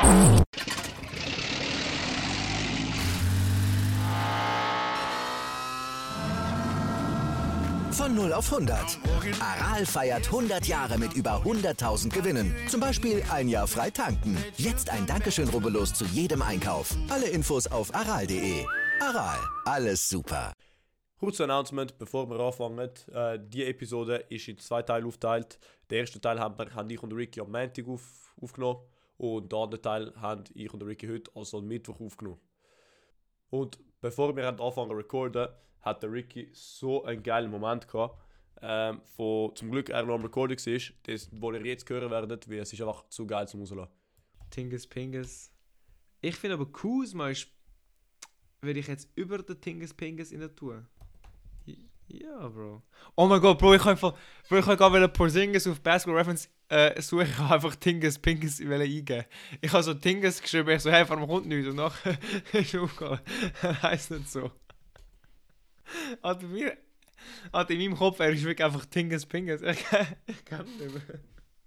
Von 0 auf 100. Aral feiert 100 Jahre mit über 100.000 Gewinnen. Zum Beispiel ein Jahr frei tanken. Jetzt ein Dankeschön, rubbellos zu jedem Einkauf. Alle Infos auf aral.de. Aral, alles super. Kurzes Announcement, bevor wir anfangen. Die Episode ist in 2 Teile aufgeteilt. Den ersten Teil haben ich und Ricky am Montag aufgenommen. Und den anderen Teil haben ich und Ricky heute, also am Mittwoch, aufgenommen. Und bevor wir anfangen zu recorden, hat der Ricky so einen geilen Moment gehabt. Zum Glück er noch am Recording war, das, wo ihr jetzt hören werdet, weil es ist einfach zu geil zum rauslassen. Tingus Pingus. Ich finde aber Kuzma ist, würde ich jetzt über den Tingus Pingus in der tun. Ja, Bro. Oh mein Gott, Bro, ich habe gerade Porzingis auf Basketball Reference suchen. Ich habe einfach Tingus Pingus eingeben. Ich habe so Tingus geschrieben, ich so, hey, warum kommt nichts? Und nachher ist es aufgegangen. Heisst nicht so. Also in meinem Kopf, er ist wirklich einfach Tingus Pingus. Ich kann nicht mehr.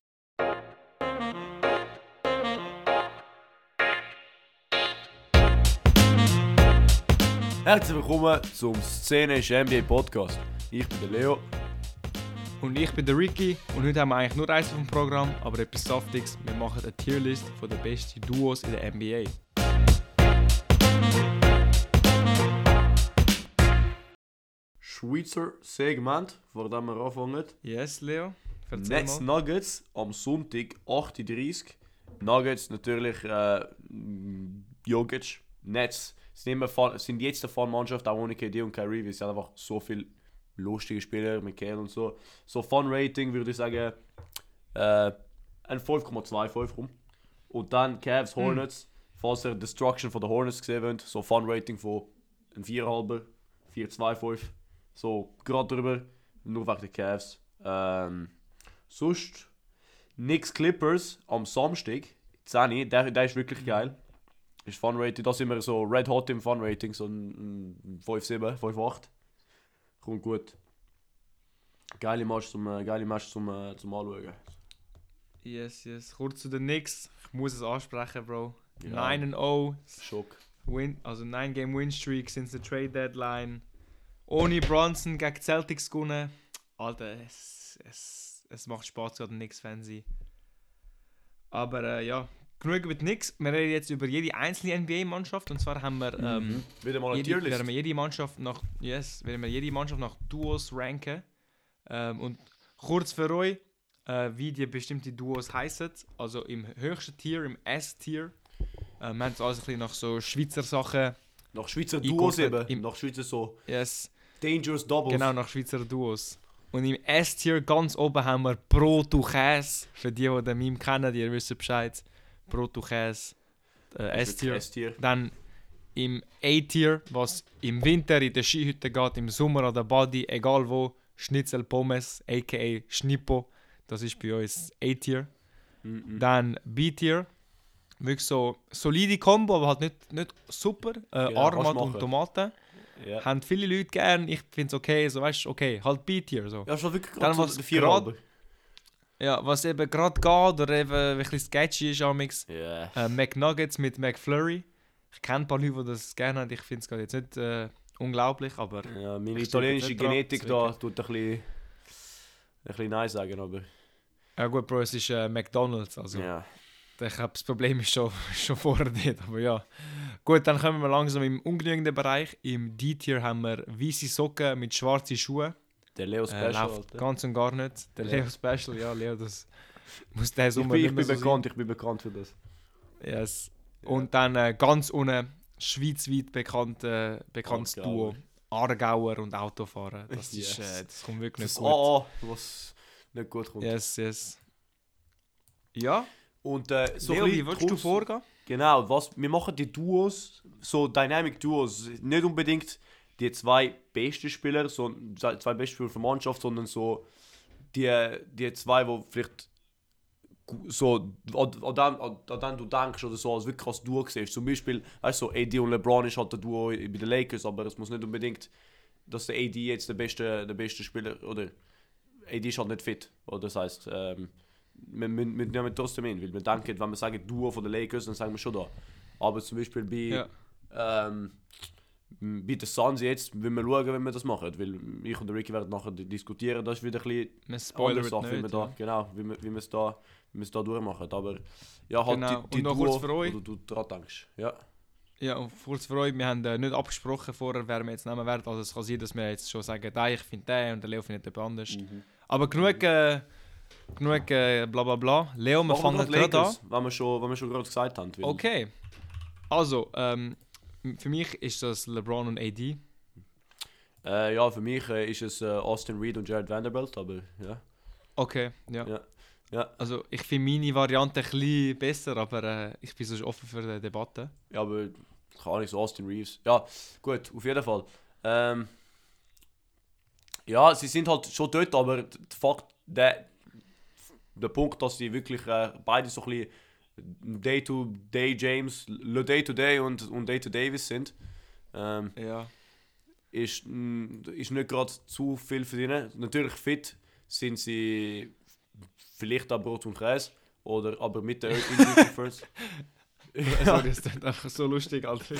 Herzlich willkommen zum Szenisch NBA Podcast. Ich bin der Leo. Und ich bin der Ricky. Und heute haben wir eigentlich nur eins vom Programm, aber etwas Saftiges. Wir machen eine Tierlist von den besten Duos in der NBA. Schweizer Segment, vor dem wir anfangen. Yes, Leo. Nets Nuggets am Sonntag 8:30 Uhr. Nuggets natürlich Jokic. Nets sind jetzt eine Fun-Mannschaft, auch ohne KD und Kyrie. Wir sind einfach so viele lustige Spieler, Michael und so. So Fun-Rating würde ich sagen ein 5,25 rum. Und dann Cavs Hornets, falls ihr Destruction von den Hornets gesehen habt, so Fun-Rating von ein 4,5, 4,25. So gerade drüber, nur wegen den Cavs. Sonst Knicks Clippers am Samstag, 10, der ist wirklich geil. Ist Fun-Rating, da sind wir so red hot im Fun-Rating, so ein 5,7, 5,8. Kommt gut. Geile Match zum Anschauen. Yes. Kurz zu den Knicks. Ich muss es ansprechen, Bro. Ja. 9-0. Schock. 9-Game Win-Streak since the Trade Deadline. Ohne Bronson gegen die Celtics gewonnen. Alter, es macht Spaß, gerade Knicks-Fan sein. Aber ja, genug mit Knicks. Wir reden jetzt über jede einzelne NBA-Mannschaft. Und zwar haben wir wieder mal eine Tierlist. werden wir jede Mannschaft nach Duos ranken. Und kurz für euch, wie die bestimmten Duos heißen. Also im höchsten Tier, im S-Tier. Wir haben es alles ein bisschen nach so Schweizer Sachen. Nach Schweizer Duos eben. Nach Schweizer so Yes. Dangerous Doubles. Genau, nach Schweizer Duos. Und im S-Tier ganz oben haben wir Brot und Käse. Für die den Meme kennen, die wissen Bescheid. Brot und Käse. S-Tier. Dann im A-Tier, was im Winter in der Skihütte geht, im Sommer an der Body, egal wo, Schnitzel Pommes, a.k.a. Schnippo. Das ist bei uns A-Tier. Dann B-Tier. Wirklich so solide Kombo, aber halt nicht super. Armat und Tomaten. Ja. Haben viele Leute gern. Ich finde es okay, so weißt du, okay, halt Beat-Tier. So. Ja, schon wirklich Dann gerade so der 4 Ja, was eben gerade geht oder eben ein bisschen sketchy ist amix. Yeah. McNuggets mit McFlurry. Ich kenne ein paar Leute, die das gerne haben. Ich finde es gerade jetzt nicht unglaublich, aber... Ja, meine italienische Genetik da tut ein bisschen Nein sagen, aber... Ja gut, Bro, es ist McDonald's, also... Ja. Ich glaube, das Problem ist schon vorher dort, aber ja. Gut, dann kommen wir langsam im ungenügenden Bereich. Im D-Tier haben wir weiße Socken mit schwarzen Schuhen. Der Leo Special, läuft ganz und gar nicht. Der Leo Special, ja, Leo, das muss der Sommer ich nicht mehr bin bekannt für das. Yes. Ja. Und dann ganz unten, schweizweit bekanntes Duo. Aargauer und Autofahren. Das, Yes. Das kommt wirklich nicht das gut. Was nicht gut kommt. Yes. Ja, Und so Leo, wie würdest du vorgehen? Genau, wir machen die Duos, so Dynamic Duos, nicht unbedingt die 2 besten Spieler, so 2 besten Spieler der Mannschaft, sondern so die 2, die vielleicht so an den du denkst oder so, als wirklich als Duo siehst. Zum Beispiel, weißt du, so AD und LeBron ist halt der Duo bei den Lakers, aber es muss nicht unbedingt, dass der AD jetzt der beste Spieler, oder AD ist halt nicht fit, oder das heisst, wir nehmen trotzdem hin, weil wir denken, wenn wir sagen Duo von den Lakers, dann sagen wir schon da. Aber zum Beispiel bei den Suns jetzt, wenn wir schauen, wie wir das machen, weil ich und der Ricky werden nachher diskutieren, das ist wieder ein bisschen andere Sache, wie wir da, genau, wie wir es da durchmachen. Aber ja, halt genau. die Duo, kurz für euch, wo du dran denkst. Ja. Ja, und kurz für euch, wir haben nicht abgesprochen vorher, wer wir jetzt nehmen werden. Also es kann sein, dass wir jetzt schon sagen, ich finde den und der Leo findet jemand anders. Aber genug bla bla bla. Leo, wir fangen gerade an. Wenn wir schon gerade gesagt haben. Okay. Also, für mich ist das LeBron und AD. Ja, für mich ist es Austin Reed und Jared Vanderbilt, aber ja. Okay, ja. Also ich finde meine Variante ein bisschen besser, aber ich bin sonst offen für eine Debatte. Ja, aber kann nicht so Austin Reeves. Ja, gut, auf jeden Fall. Ja, sie sind halt schon dort, aber der Fakt, der Punkt, dass sie wirklich beide so ein bisschen Day-to-Day James, Day-to-Day und Day-to-Davis sind, ist nicht gerade zu viel für sie. Natürlich fit sind sie vielleicht auch Brot und Käse, aber mit der Injury First. Sorry, das ist einfach so lustig, Alter.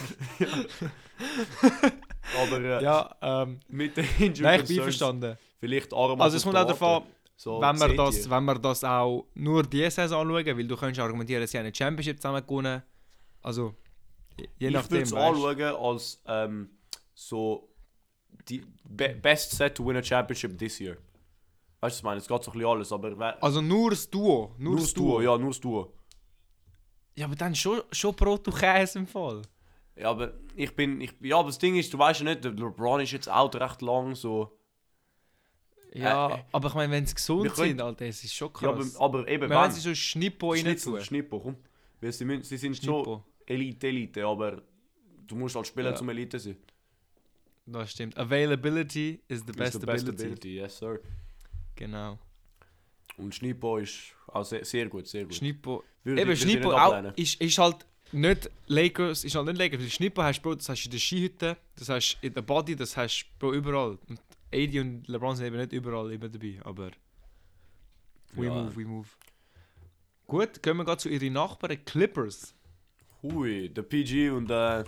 Aber mit der Injury Nein, ich bin einverstanden. Vielleicht Arm. Also es kommt auch davon, so wenn wir das auch nur diese Saison anschauen, weil du könntest argumentieren, dass sie eine Championship zusammen gewonnen. Also je nachdem. Ich würde es anschauen als so die best set to win a championship this year. Weißt du, was ich meine? Es geht so ein bisschen alles, aber... Also nur das Duo? Nur das Duo, ja, nur das Duo. Ja, aber dann schon Brot und Käse im Fall. Ja, aber aber das Ding ist, du weißt ja nicht, der LeBron ist jetzt auch recht lang, so... Ja, aber ich meine, wenn sie gesund sind, Alter, es ist schon krass. Ja, aber eben wenn sie so Schnippo rein tun. Schnippo, komm. Weil sie sind schon Elite, aber du musst halt spielen, zum Elite sein. Das stimmt. Availability is the best ability. Yes, sir. Genau. Und Schnippo ist auch sehr gut. Schnippo auch ist halt nicht Lakers, weil Schnippo hast du, das hast du in der Skihütte, das hast du in der Body, das hast du überall. Und AD und LeBron sind eben nicht überall immer dabei, aber we move. Gut, gehen wir gerade zu ihren Nachbarn Clippers. Hui, der PG und der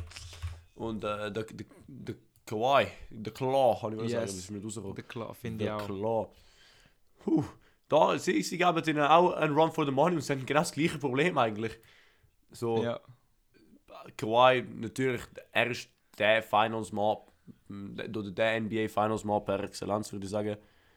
Kawhi, der Claw, kann ich sagen, das ist mir rausgekommen. Der Claw, finde ich auch. Claw. Sie geben ihnen auch einen Run for the Money und sie haben genau das gleiche Problem eigentlich. So, ja. Kawhi, natürlich, er ist der Finals-Mann, oder der NBA Finals-Mann per Exzellenz, würde ich sagen.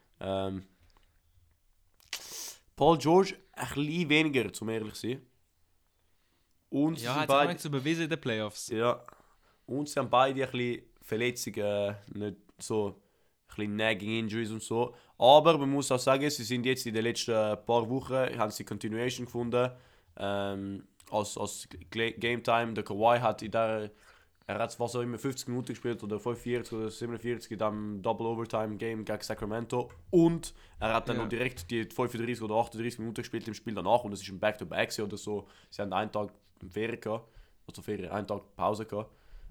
Paul George ein bisschen weniger, zum ehrlich zu sein. Und ja, hat auch nicht so bewiesen in den Playoffs. Ja. Und sie haben beide ein bisschen Verletzungen, nicht so ein bisschen Nagging Injuries und so. Aber man muss auch sagen, sie sind jetzt in den letzten paar Wochen, haben sie Continuation gefunden. Als Game Time, der Kawhi hat er hat was auch immer 50 Minuten gespielt oder 45 oder 47 in diesem Double Overtime Game gegen Sacramento. Und er hat dann noch direkt die 35 oder 38 Minuten gespielt im Spiel danach und es ist ein Back-to-Back oder so. Sie haben einen Tag Ferien gehabt, einen Tag Pause gehabt.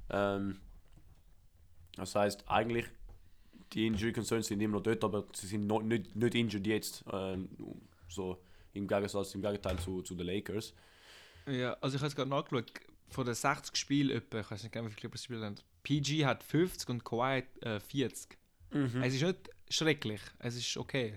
Das heisst, eigentlich die Injury Concerns sind immer noch dort, aber sie sind nicht injured jetzt. So im Gegenteil zu den Lakers. Ja, also ich habe es gerade nachgeschaut. Von den 60 Spielen, ich weiß nicht, wie viele Clippers gespielt haben, PG hat 50 und Kawhi 40. Es ist nicht schrecklich, es ist okay.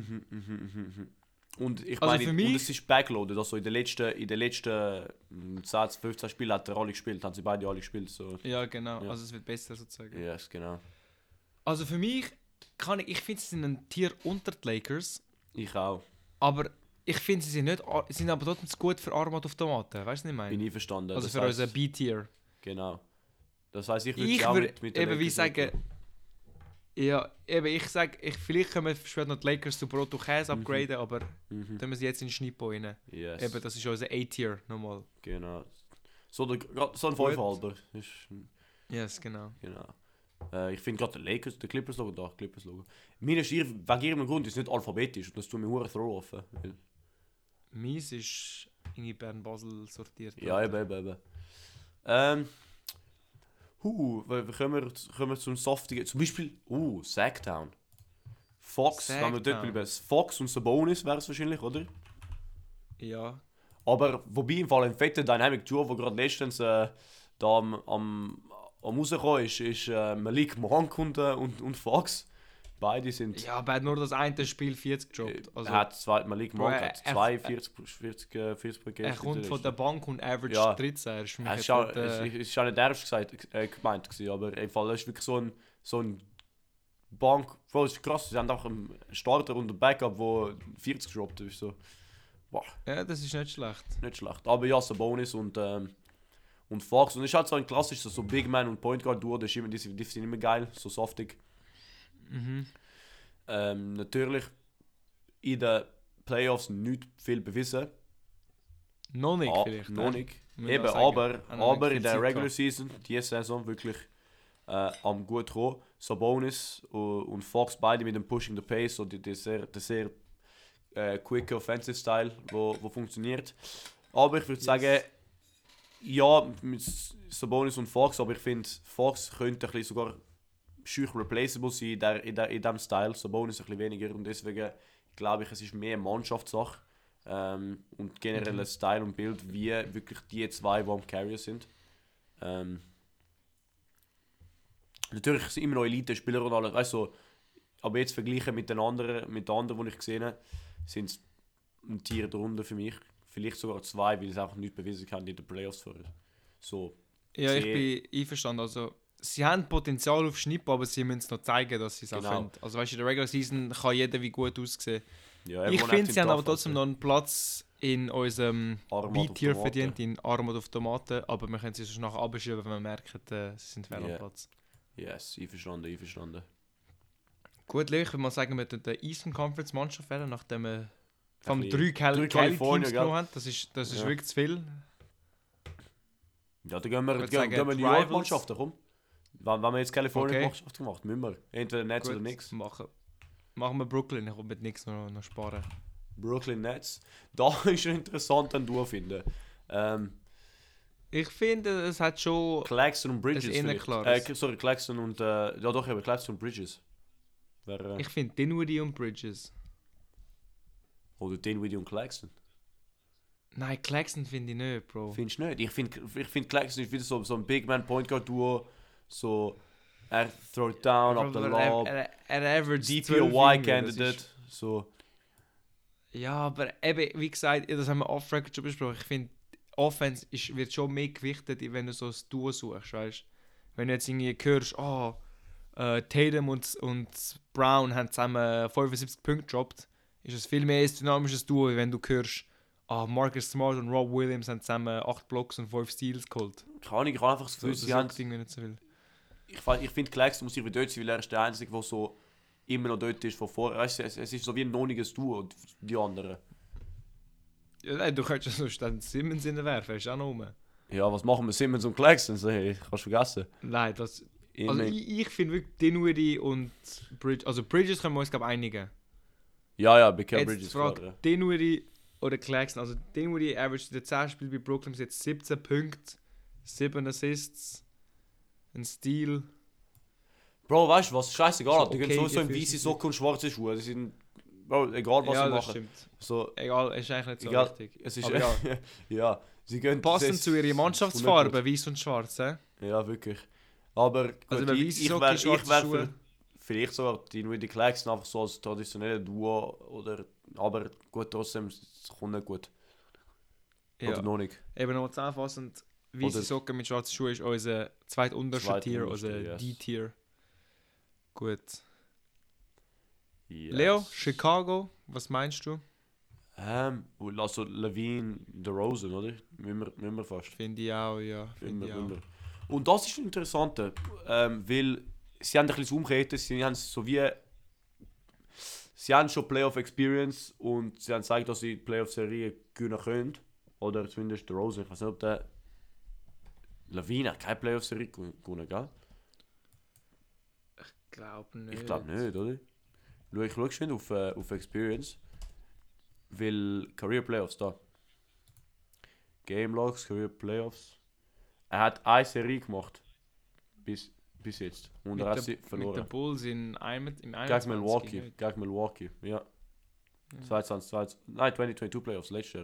Und ich also meine, für mich, und es ist backloaded, also in den letzten 10, 15 Spielen hat er alle gespielt, haben sie beide alle gespielt. So. Ja, genau, also es wird besser sozusagen. Ja, yes, genau. Also für mich, ich finde, sie sind ein Tier unter die Lakers. Ich auch. Aber ich finde, sie sind aber trotzdem zu gut für Armautomaten, weißt du, was ich meine? Bin ich verstanden. Also das für unseren B-Tier. Genau. Das heisst, ich würde auch mit den eben wie sagen, ja, eben ich sage, vielleicht können wir später noch die Lakers zu Brot und Käse upgraden, aber dann wir sie jetzt in Schnippo rein. Yes. Eben, das ist unser A-Tier nochmal. Genau. So ein 5-Halber. Yes, genau. Ich finde gerade der Clippers-Logo Clippers-Logo. Meine Schier, wegen irgendeinem Grund, ist nicht alphabetisch und das tut mir hure throw offen. Meins ist irgendwie Bern-Basel sortiert. Ja, eben. Kommen wir zum Softigen. Zum Beispiel, Sacktown. Fox, wenn wir dort bleiben. Fox und Sabonis wäre es wahrscheinlich, oder? Ja. Aber wobei im Fall ein fetter Dynamic Duo, wo gerade letztens da am rausgekommen ist Malik Monk und Fox. Beide sind... Ja, aber er hat nur das eine Spiel 40 gedroppt. Also, Malik Monk hat 40 er kommt von der Bank und average Ja. 13. Er ist für mich Es war nicht der erste gemeint gewesen, aber im Fall ist wirklich so ein Bank... Bro, das ist krass, sie haben auch einen Starter und einen Backup, der 40 gedroppt ist. So. Wow. Ja, das ist nicht schlecht. Nicht schlecht. Aber ja, Sabonis und Fox. Und es ist halt so ein klassisches so Big Man und Point Guard Duo, die sind immer geil, so softig. Mhm. Natürlich in den Playoffs nicht viel bewiesen. Noch nicht vielleicht. Noch nicht. Muss Eben, man sagen. aber in der Zeit Regular gehabt. Season, diese Saison wirklich am gut kommen. Sabonis und Fox beide mit dem Pushing the Pace, so der sehr quick Offensive Style, wo funktioniert. Aber ich würde sagen, ja, mit Sabonis und Fox, aber ich finde, Fox könnte ein bisschen sogar schüch replaceable sein in diesem Style, Sabonis ein bisschen weniger und deswegen glaube ich, es ist mehr eine Mannschaftssache und generell ein Style und Bild, wie wirklich die zwei, die am Carrier sind. Natürlich sind immer noch Elite-Spieler und alles, weißt du, aber jetzt vergleichen mit den anderen, die ich gesehen habe, sind es ein Tier darunter für mich. Vielleicht sogar zwei, weil sie auch nicht bewiesen haben in den Playoffs vorher. So. Ja, ich bin einverstanden. Also, sie haben Potenzial auf Schnipp, aber sie müssen es noch zeigen, dass sie es auch können. Also weißt du, in der Regular Season kann jeder wie gut aussehen. Ja, Ich finde, sie haben aber trotzdem noch einen Platz in unserem Armut auf B-Tier Tomaten. verdient, in Armut auf Tomaten, aber wir können sie sonst nachher abschieben, wenn wir merken, sie sind fehl am Ja. Platz. Yes, einverstanden. Gut, Leo, ich würde mal sagen, wir tun der Eastern Conference Mannschaft wählen, nachdem wir vom Ein 3 bisschen- California California, Teams gell? genommen haben. Das ist Ja. wirklich zu viel. Ja, dann gehen wir, Ich würd gehen sagen, wir New Rivals. York Mannschaften, komm. Wenn wir jetzt California Okay. Mannschaft gemacht, müssen wir. Entweder Nets oder Gut, nix. machen wir Brooklyn, ich will mit nichts noch sparen. Brooklyn Nets. Da ist ein interessanter Duo finden. Ich finde, es hat schon... Claxton und Bridges. Das ist vielleicht. klares. Sorry, Claxton und ja doch, eben Claxton und Bridges. Ich finde Dinwiddie und Bridges. Oder Dinwiddie und Claxton. Nein, Claxton finde ich nicht, Bro. Findest du nicht? Ich find Claxton ist wieder so ein Big Man Point Guard Duo. So, er throwt down, up the lob. Er average DPOY Candidate. So. Ja, aber eben, wie gesagt, das haben wir off-record schon besprochen. Ich finde, Offense wird schon mehr gewichtet, wenn du so ein Duo suchst, weißt? Wenn du jetzt irgendwie hörst, Tatum und Brown haben zusammen 75 Punkte gedroppt, ist es viel mehr ein dynamisches Duo, wie wenn du hörst, Marcus Smart und Rob Williams haben zusammen 8 Blocks und 5 Steals geholt. Ich habe einfach das Gefühl, sie haben... irgendwie nicht so viel. Ich finde, Claxton muss sich wieder dort sein, weil er ist der Einzige, der so immer noch dort ist von vorher. Weißt du, es ist so wie ein noniges Duo, die anderen. Ja, nein, du könntest sonst dann Simmons werfen, ist auch noch rum. Ja, was machen wir Simmons und Claxton? So, hey, kannst du vergessen. Nein, das... Ich Also mein- ich finde wirklich Dinwiddie und Bridges... Also Bridges können wir uns, glaube ich, einigen. ja, Beckham Jetzt Bridges. die Frage, klar, ja. Dinwiddie oder Claxton. Also Dinwiddie average in den 10 Spielen bei Brooklyn bis jetzt 17 Punkte, 7 Assists, ein Steal. Bro, weißt du was? Scheißegal, So, die gehen okay, sowieso in dafür weiße sind Socken und schwarze Schuhe. Die sind... Bro, egal was ja, sie das machen. stimmt. So, Egal, ist eigentlich nicht so egal. wichtig. Es ist... Aber ja, ja, sie gehen... passend das- zu ihrer 100%. Mannschaftsfarbe, weiß und schwarz. Ja, wirklich. Aber gut, Also wenn weiße Socken, schwarze wär Schuhe... vielleicht sogar die Claxton einfach so als traditionelle Duo oder... Aber gut, trotzdem, es kommt nicht gut. Ja. Oder noch nicht. Eben noch zusammenfassend, weiße Oder- Socken mit schwarzen Schuhen ist unser zweitunterster Tier, Zweitunterster, unser yes. D-Tier. Gut. Yes. Leo, Chicago, was meinst du? Also Levine, DeRozan, oder? Müssen wir fast. Finde ich auch, ja. Finde ich auch. Immer. Und das ist interessant, weil sie haben ein bisschen umgekehrt, sie haben so wie... Sie haben schon Playoff Experience und sie haben gezeigt, dass sie Playoff-Serie gewinnen können. Oder zumindest DeRozan. Ich weiß nicht, ob der... Levine hat keine Playoff-Serie gewonnen, gell? Glaube nicht. Ich glaube nicht, oder? Ich schaue schon auf Experience. Weil Career Playoffs da. Game Logs, Career Playoffs. Er hat eine Serie gemacht. Bis jetzt. Und er hat sie Mit den verloren. Bulls im 21. Gegen Milwaukee. Ja. 2022 Playoffs, letztes Jahr.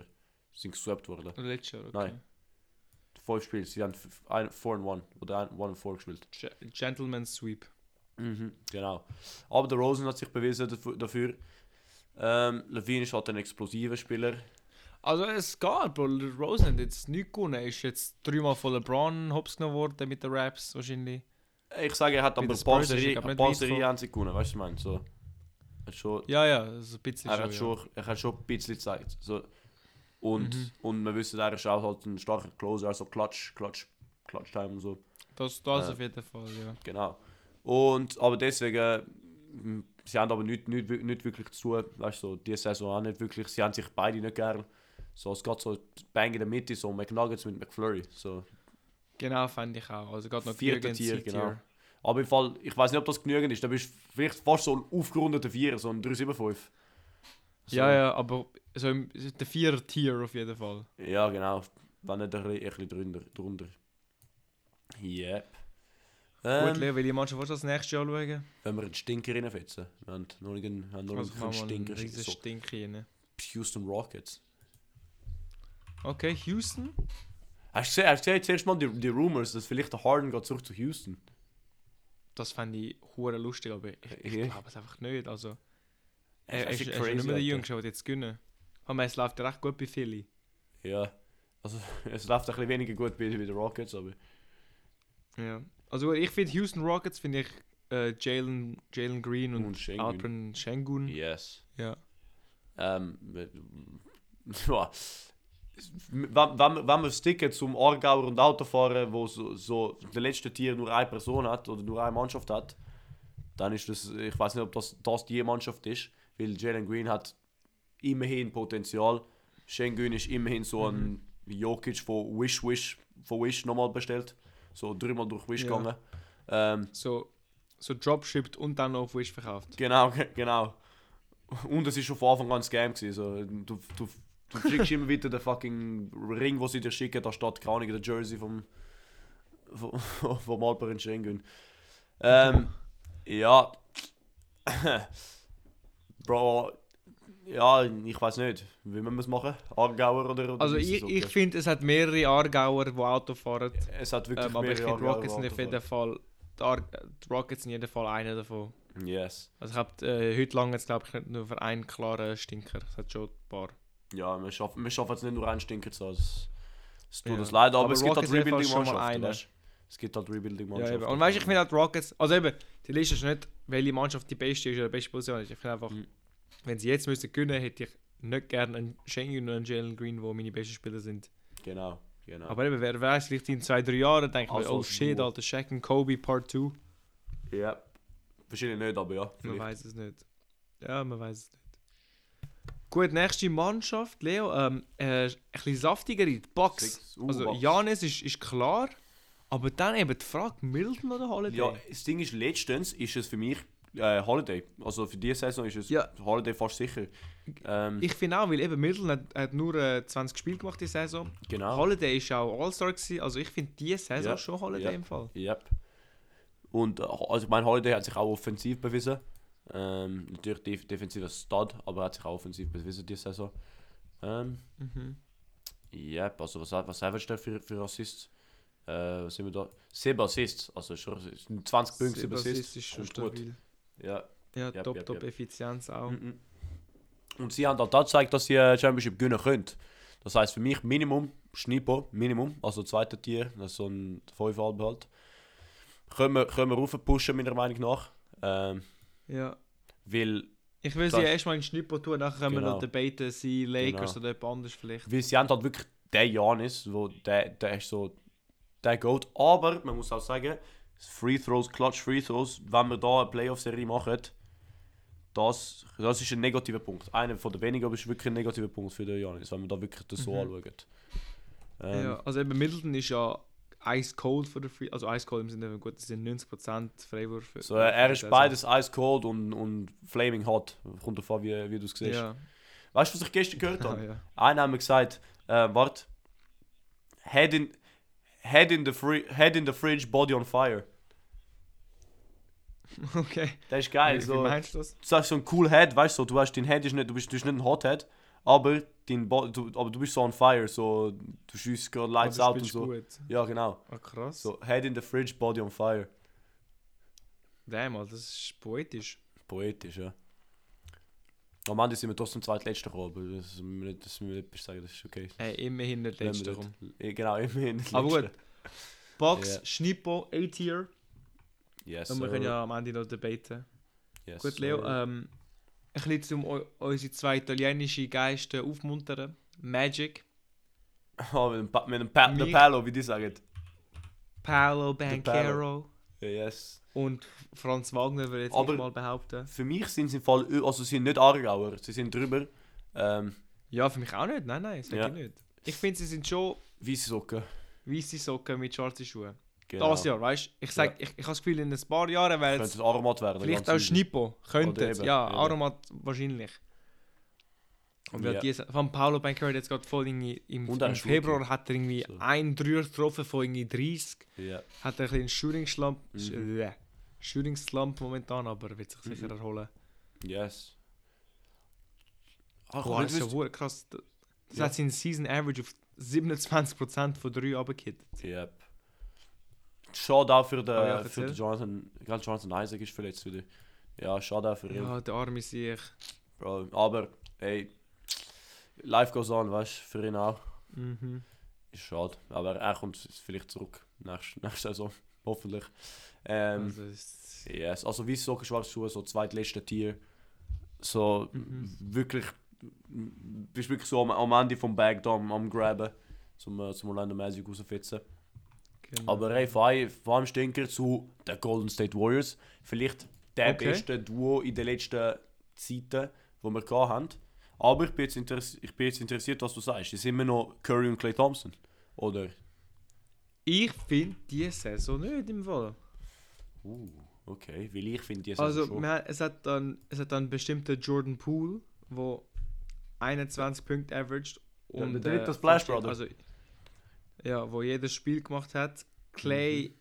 sind geswappt worden. Letztes Jahr, okay. Nein. 5 Spiele, sie haben 4-1 oder 1-4 gespielt. Gentleman's Sweep. Genau. Aber der Rosen hat sich bewiesen dafür. Levine ist halt ein explosiver Spieler. Also es geht, aber Rosen hat jetzt nichts gewonnen. Er ist jetzt 3-mal von LeBron hops genommen worden mit den Raps wahrscheinlich. Ich sage, er hat aber ein paar Serien haben sie gewonnen, weißt du, ich meine, so. Schon, ja, also ein bisschen er hat schon ein bisschen gezeigt. So. Und wir wissen, er ist auch halt ein starker Closer, also Clutch-Time und so. Das auf jeden Fall, ja. Genau. Aber deswegen, sie haben aber nicht wirklich zu tun, weißt du, so, diese Saison auch nicht wirklich, sie haben sich beide nicht gern. So, es geht so Bang in der Mitte, so McNuggets mit McFlurry. So. Genau, fand ich auch. Also gerade noch 4. Tier, genau. Aber im Fall, ich weiß nicht, ob das genügend ist. Da bist du vielleicht fast so ein aufgerundeter 4, so ein 3,75. So. Ja, aber so der 4er Tier auf jeden Fall. Ja, genau. Wenn nicht ein bisschen drunter. Yep. Gut, Leo, welche Mannschaft willst du das nächste Jahr schauen? Wenn wir einen Stinker reinfetzen. Wir haben noch einen Stinker. Stinker. Houston Rockets. Okay, Houston? Hast du gesehen zuerst mal die Rumors, dass vielleicht der Harden geht zurück zu Houston? Das fände ich hure lustig, aber ich glaube es einfach nicht. Also, er ist nicht crazy, mehr der Jüngste, der jetzt gewinnen. Aber es läuft ja recht gut bei Philly. Ja, also es läuft ein bisschen weniger gut bei den Rockets, aber... Ja, also ich finde Houston Rockets, finde ich Jalen Green und Alperen Şengün. Yes. Ja. Wenn wir sticken zum Aargauer und Autofahren, wo so der letzte Tier nur eine Person hat oder nur eine Mannschaft hat, dann ist das, ich weiß nicht, ob das die Mannschaft ist, weil Jalen Green hat immerhin Potenzial. Şengün ist immerhin so ein Jokic von Wish nochmal bestellt, so 3-mal durch Wish gegangen. So dropshipped und dann noch auf Wish verkauft. Genau. Und es war schon von Anfang an ein Scam gewesen, so, du schickst immer wieder den fucking Ring, den sie dir schicken, da steht keine Ahnung, der Jersey vom Alperen Şengün. Ja. Bro, ja, ich weiß nicht, wie man es machen. Aargauer oder also ich finde, es hat mehrere Aargauer, die Auto fahren. Es hat wirklich aber mehrere ich finde Rockets Aargauer, sind auf jeden Fall, die Rockets sind in jedem Fall einer davon. Yes. Also ich habe heute lange jetzt glaube ich nicht nur für einen klaren Stinker, es hat schon ein paar. Ja, wir schaffen es nicht nur einen Stinker zu haben. Es tut uns leid, aber es gibt halt Rebuilding-Mannschaften. Es gibt halt Rebuilding-Mannschaften. Ja, und weißt du, ich finde halt Rockets, also eben, die Liste ist nicht, welche Mannschaft die beste ist oder die beste Position ist. Ich finde einfach, wenn sie jetzt müssten gewinnen, hätte ich nicht gerne einen Şengün und einen Jalen Green, die meine besten Spieler sind. Genau. Aber eben, wer weiß, vielleicht in 2-3 Jahren denke ich also, mir, oh shit, Alter, Shaq und Kobe Part 2. Ja, wahrscheinlich nicht, aber ja. Man weiß es nicht. Ja, man weiß es nicht. Gut, nächste Mannschaft, Leo, ein bisschen saftiger, die Bucks. Also Giannis ist klar, aber dann eben die Frage, Middleton oder Holiday? Ja, das Ding ist, letztens ist es für mich Holiday. Also für diese Saison ist es Holiday fast sicher. Ich finde auch, weil eben Middleton hat nur 20 Spiele gemacht diese Saison. Genau. Holiday ist auch All-Star gewesen, also ich finde diese Saison schon Holiday im Fall. Yep. Und also ich meine, Holiday hat sich auch offensiv bewiesen. Natürlich defensiv als Stud, aber hat sich auch offensiv bewiesen diese Saison. Yep, also was haben wir für Assists? Was sind wir da? 7 Assists, also schon 20 Punkte, 7 Assists ist schon stabil. Ja, top Effizienz auch. Und sie haben halt auch gezeigt, dass sie Championship gewinnen können. Das heisst für mich Minimum, also zweiter Tier, das ist so ein 5,5 halt. Können wir raufpushen, meiner Meinung nach. Ja. Weil ich will sie erstmal in Schnippo tun, nachher können wir noch debaten, sie Lakers oder jemand anders vielleicht. Weil sie haben halt wirklich den Giannis, wo der ist so der Goat. Aber man muss auch sagen, Clutch Free Throws, wenn wir da eine Playoff-Serie machen, das ist ein negativer Punkt. Einer von den wenigen, aber es ist wirklich ein negativer Punkt für den Giannis, wenn wir da wirklich das so anschauen. Ja, also eben Middleton ist ja Ice Cold für den Free, also Ice Cold im Sinne gut, das sind 90% Freiwürfe. So, er ist beides Ice Cold und Flaming Hot, kommt davon, wie du es siehst. Ja. Weißt du, was ich gestern gehört habe? Ja. Einer hat mir gesagt, warte, head in the fridge, body on fire. Okay. Das ist geil. Wie meinst du das? Du sagst so ein cool Head, weißt du, du bist nicht ein Hot Head, aber aber du bist so on fire, so, du schießt gerade Lights out und so. Gut. Ja, genau. Ah, krass. So, head in the fridge, body on fire. Damn, das ist poetisch. Poetisch, ja. Am Ende sind wir trotzdem zweitletzter gekommen, aber das müssen wir nicht sagen, das ist okay. Immerhin nicht letzter rum. Genau, immerhin nicht Aber letzter. gut. Box, Yeah. Schnippo, A-Tier. Yes, Und wir können ja am Ende noch debaten. yes, Gut, Leo, ein bisschen um unsere zwei italienischen Geister aufmuntern. Magic, mit dem Palo, wie die sagen. Paolo Banchero Yes. und Franz Wagner, würde ich jetzt Aber- nicht mal behaupten. Für mich sind sie im Fall, also sie sind nicht Aargauer, sie sind drüber. Ja, für mich auch nicht. Nein, sag Ja. ich nicht. Ich finde, sie sind schon Weisse Socken. weisse Socken mit schwarzen Schuhen. Genau. Das Jahr, weißt du? Ich sag, ich habe das Gefühl, in ein paar Jahren wäre Könnte es es Aromat werden. vielleicht ganz auch easy. Schnippo. Könnte Oder es. eben, Ja, eben. Aromat wahrscheinlich. Und Ja. von Paolo Banchero hat jetzt gerade voll irgendwie im Und ein Februar Shooting. hat er irgendwie So. ein Dreier getroffen von irgendwie 30. Ja. Hat er ein bisschen Shooting Slump. Mhm. Shooting Slump momentan, aber wird sich sicher Mhm. erholen. Yes. Ach, Boah, das ist ja verdammt krass. Das Ja. hat seinen Season Average auf 27% von 3 runtergekippt. Yep. Schade auch für den, Oh ja, für den erzähl. Jonathan Isaac ist verletzt wieder. Ja, schade auch für ihn. Ja, der arme sich. Bro. Aber, hey, life goes on, weißt du, für ihn auch. Mhm. Ist schade. Aber er kommt vielleicht zurück nächste Saison. Hoffentlich. Also ist, Yes. Also wie so schwarze Schuhe, so zweitletzte Tier. So wirklich, bist wirklich so am Ende vom Bag da am Grabben, zum Orlando Magic rausfitzen. genau. Aber hey, vor allem Stinker zu den Golden State Warriors. Vielleicht der Okay. beste Duo in den letzten Zeiten, die wir hatten. Aber ich bin jetzt interessiert, was du sagst. Ist immer noch Curry und Klay Thompson? Oder? Ich finde diese Saison nicht im Fall. Okay, weil ich finde die Also schon. es hat dann einen bestimmten Jordan Poole, der 21 Punkte averaged. Und, der dritte Splash fast- Brother. Also, ja, wo jedes Spiel gemacht hat. Clay.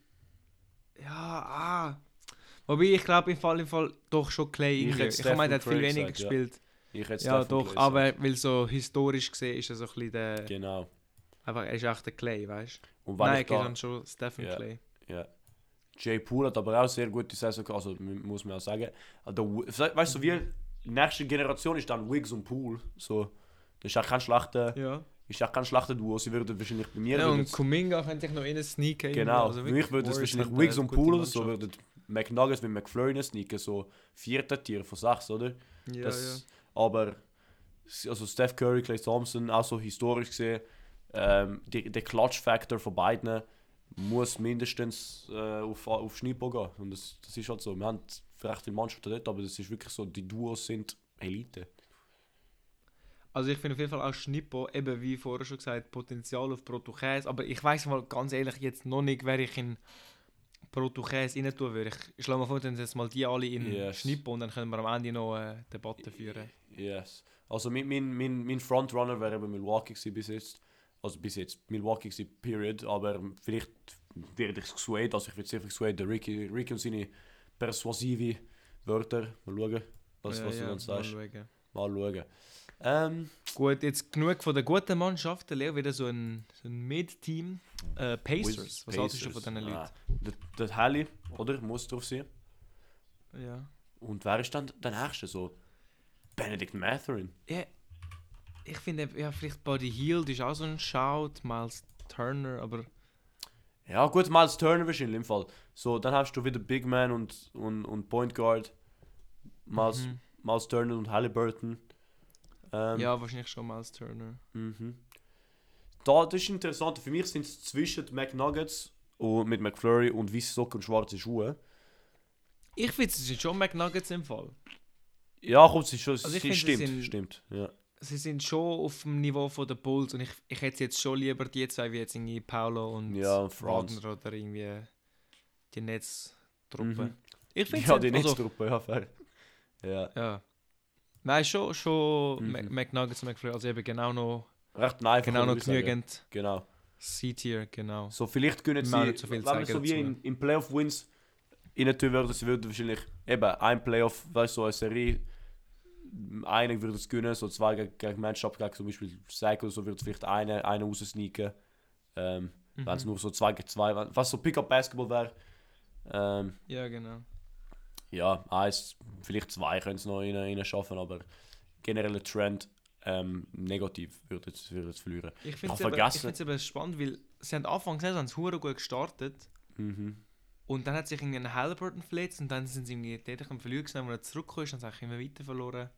Ja, Wobei ich glaube im Fall doch schon Clay Ich irgendwie. hätte Ich Steph meine, er hat und viel Clay weniger gesagt, ja. gespielt. Ich hätte Ja, Steph und doch, Clay aber gesagt. weil so historisch gesehen ist er so ein bisschen der. Genau. Einfach, er ist echt der Clay, weißt du? Und weil Nein, ich er da, dann schon Stephen Ja. Clay. ja. Jay Poole hat aber auch sehr gute Saison gehabt, also muss man auch sagen. Weißt du, wie die nächste Generation ist dann Wiggs und Poole. So, das ist auch kein schlechter Duo. Sie würden wahrscheinlich bei mir. Ja, würden und jetzt- Kuminga könnte ich noch innen sneaken. genau, Also für mich würde es Warriors wahrscheinlich haben Wiggs eine und gute Poole oder so, Mannschaft. würden McNuggets mit McFlurry sneaken, so 4. Tier von 6, oder? Ja, Das, aber also Steph Curry, Klay Thompson, auch so historisch gesehen, der Clutch-Factor von beiden muss mindestens auf Schnippo gehen. Und das ist halt so. Wir haben recht viele Mannschaften dort, aber das ist wirklich so, die Duos sind Elite. Also ich finde auf jeden Fall auch Schnippo, eben wie vorher schon gesagt, Potenzial auf Portugies. Aber ich weiß mal ganz ehrlich jetzt noch nicht, wer ich in Portugies rein tun würde. Ich schlage mal vor, dann jetzt mal die alle in Yes. Schnippo und dann können wir am Ende noch eine Debatte führen. Yes. Also mein Frontrunner wäre eben Milwaukee gewesen bis jetzt. Also bis jetzt Milwaukee gewesen, period. Aber vielleicht werde ich geswayed. Also ich werde sicher geswayed. Der Ricky und seine persuasive Wörter. Mal schauen, was du dann sagst. Mal schauen. Gut, jetzt genug von der guten Mannschaft. Leo wieder so ein Mid-Team. Pacers. Was haltest du von diesen Leuten? Der Halli, oder? Muss drauf sein. Ja. Und wer ist dann der Nächste? So Benedict Mathurin. Ja, ich finde, ja, vielleicht Buddy Hield ist auch so ein Shout, Miles Turner, aber Ja gut, Miles Turner wahrscheinlich im Fall. So, dann hast du wieder Big Man und Point Guard. Miles Turner und Halliburton. ja, wahrscheinlich schon Miles Turner. Das ist interessant. Für mich sind es zwischen McNuggets und mit McFlurry und weiße Socken und schwarze Schuhe. Ich finde, es sind schon McNuggets im Fall. Ja, kommt es schon. Also ich finde, Stimmt, sie stimmt. Ja. Sie sind schon auf dem Niveau von der Bulls und ich hätte jetzt schon lieber die zwei wie jetzt irgendwie Paulo und Ja, Franz. Wagner oder irgendwie die Netztruppe. Mhm. Ich finde Ja, die also, Netztruppe, ja, fair. Ja. ja. Nein, schon Mhm. McNuggets und McFlurry, also eben genau noch Recht genau noch genügend Genau. C-Tier, genau. So, vielleicht können Wir sie, müssen nicht so viel wenn wir sagen so wie dazu. in Playoff-Wins rein tun würden, sie würden wahrscheinlich eben ein Playoff, weißt du, so eine Serie einer würde es gewinnen, so 2 gegen Matchup, gegen zum Beispiel Psycho oder so, würde es vielleicht einer raussneaken. Wenn es nur so 2 gegen 2, was so Pick-up-Basketball wäre. Ja, genau. Ja, 1, vielleicht 2 können es noch rein schaffen, aber genereller Trend negativ würde es verlieren. Ich finde es aber spannend, weil sie haben Anfang der Saison gut gestartet. Und dann hat sich ein Halliburton verletzt und dann sind sie irgendwie tätig am Verlieren gewesen, wo er zurückgekommen ist und dann immer weiter verloren.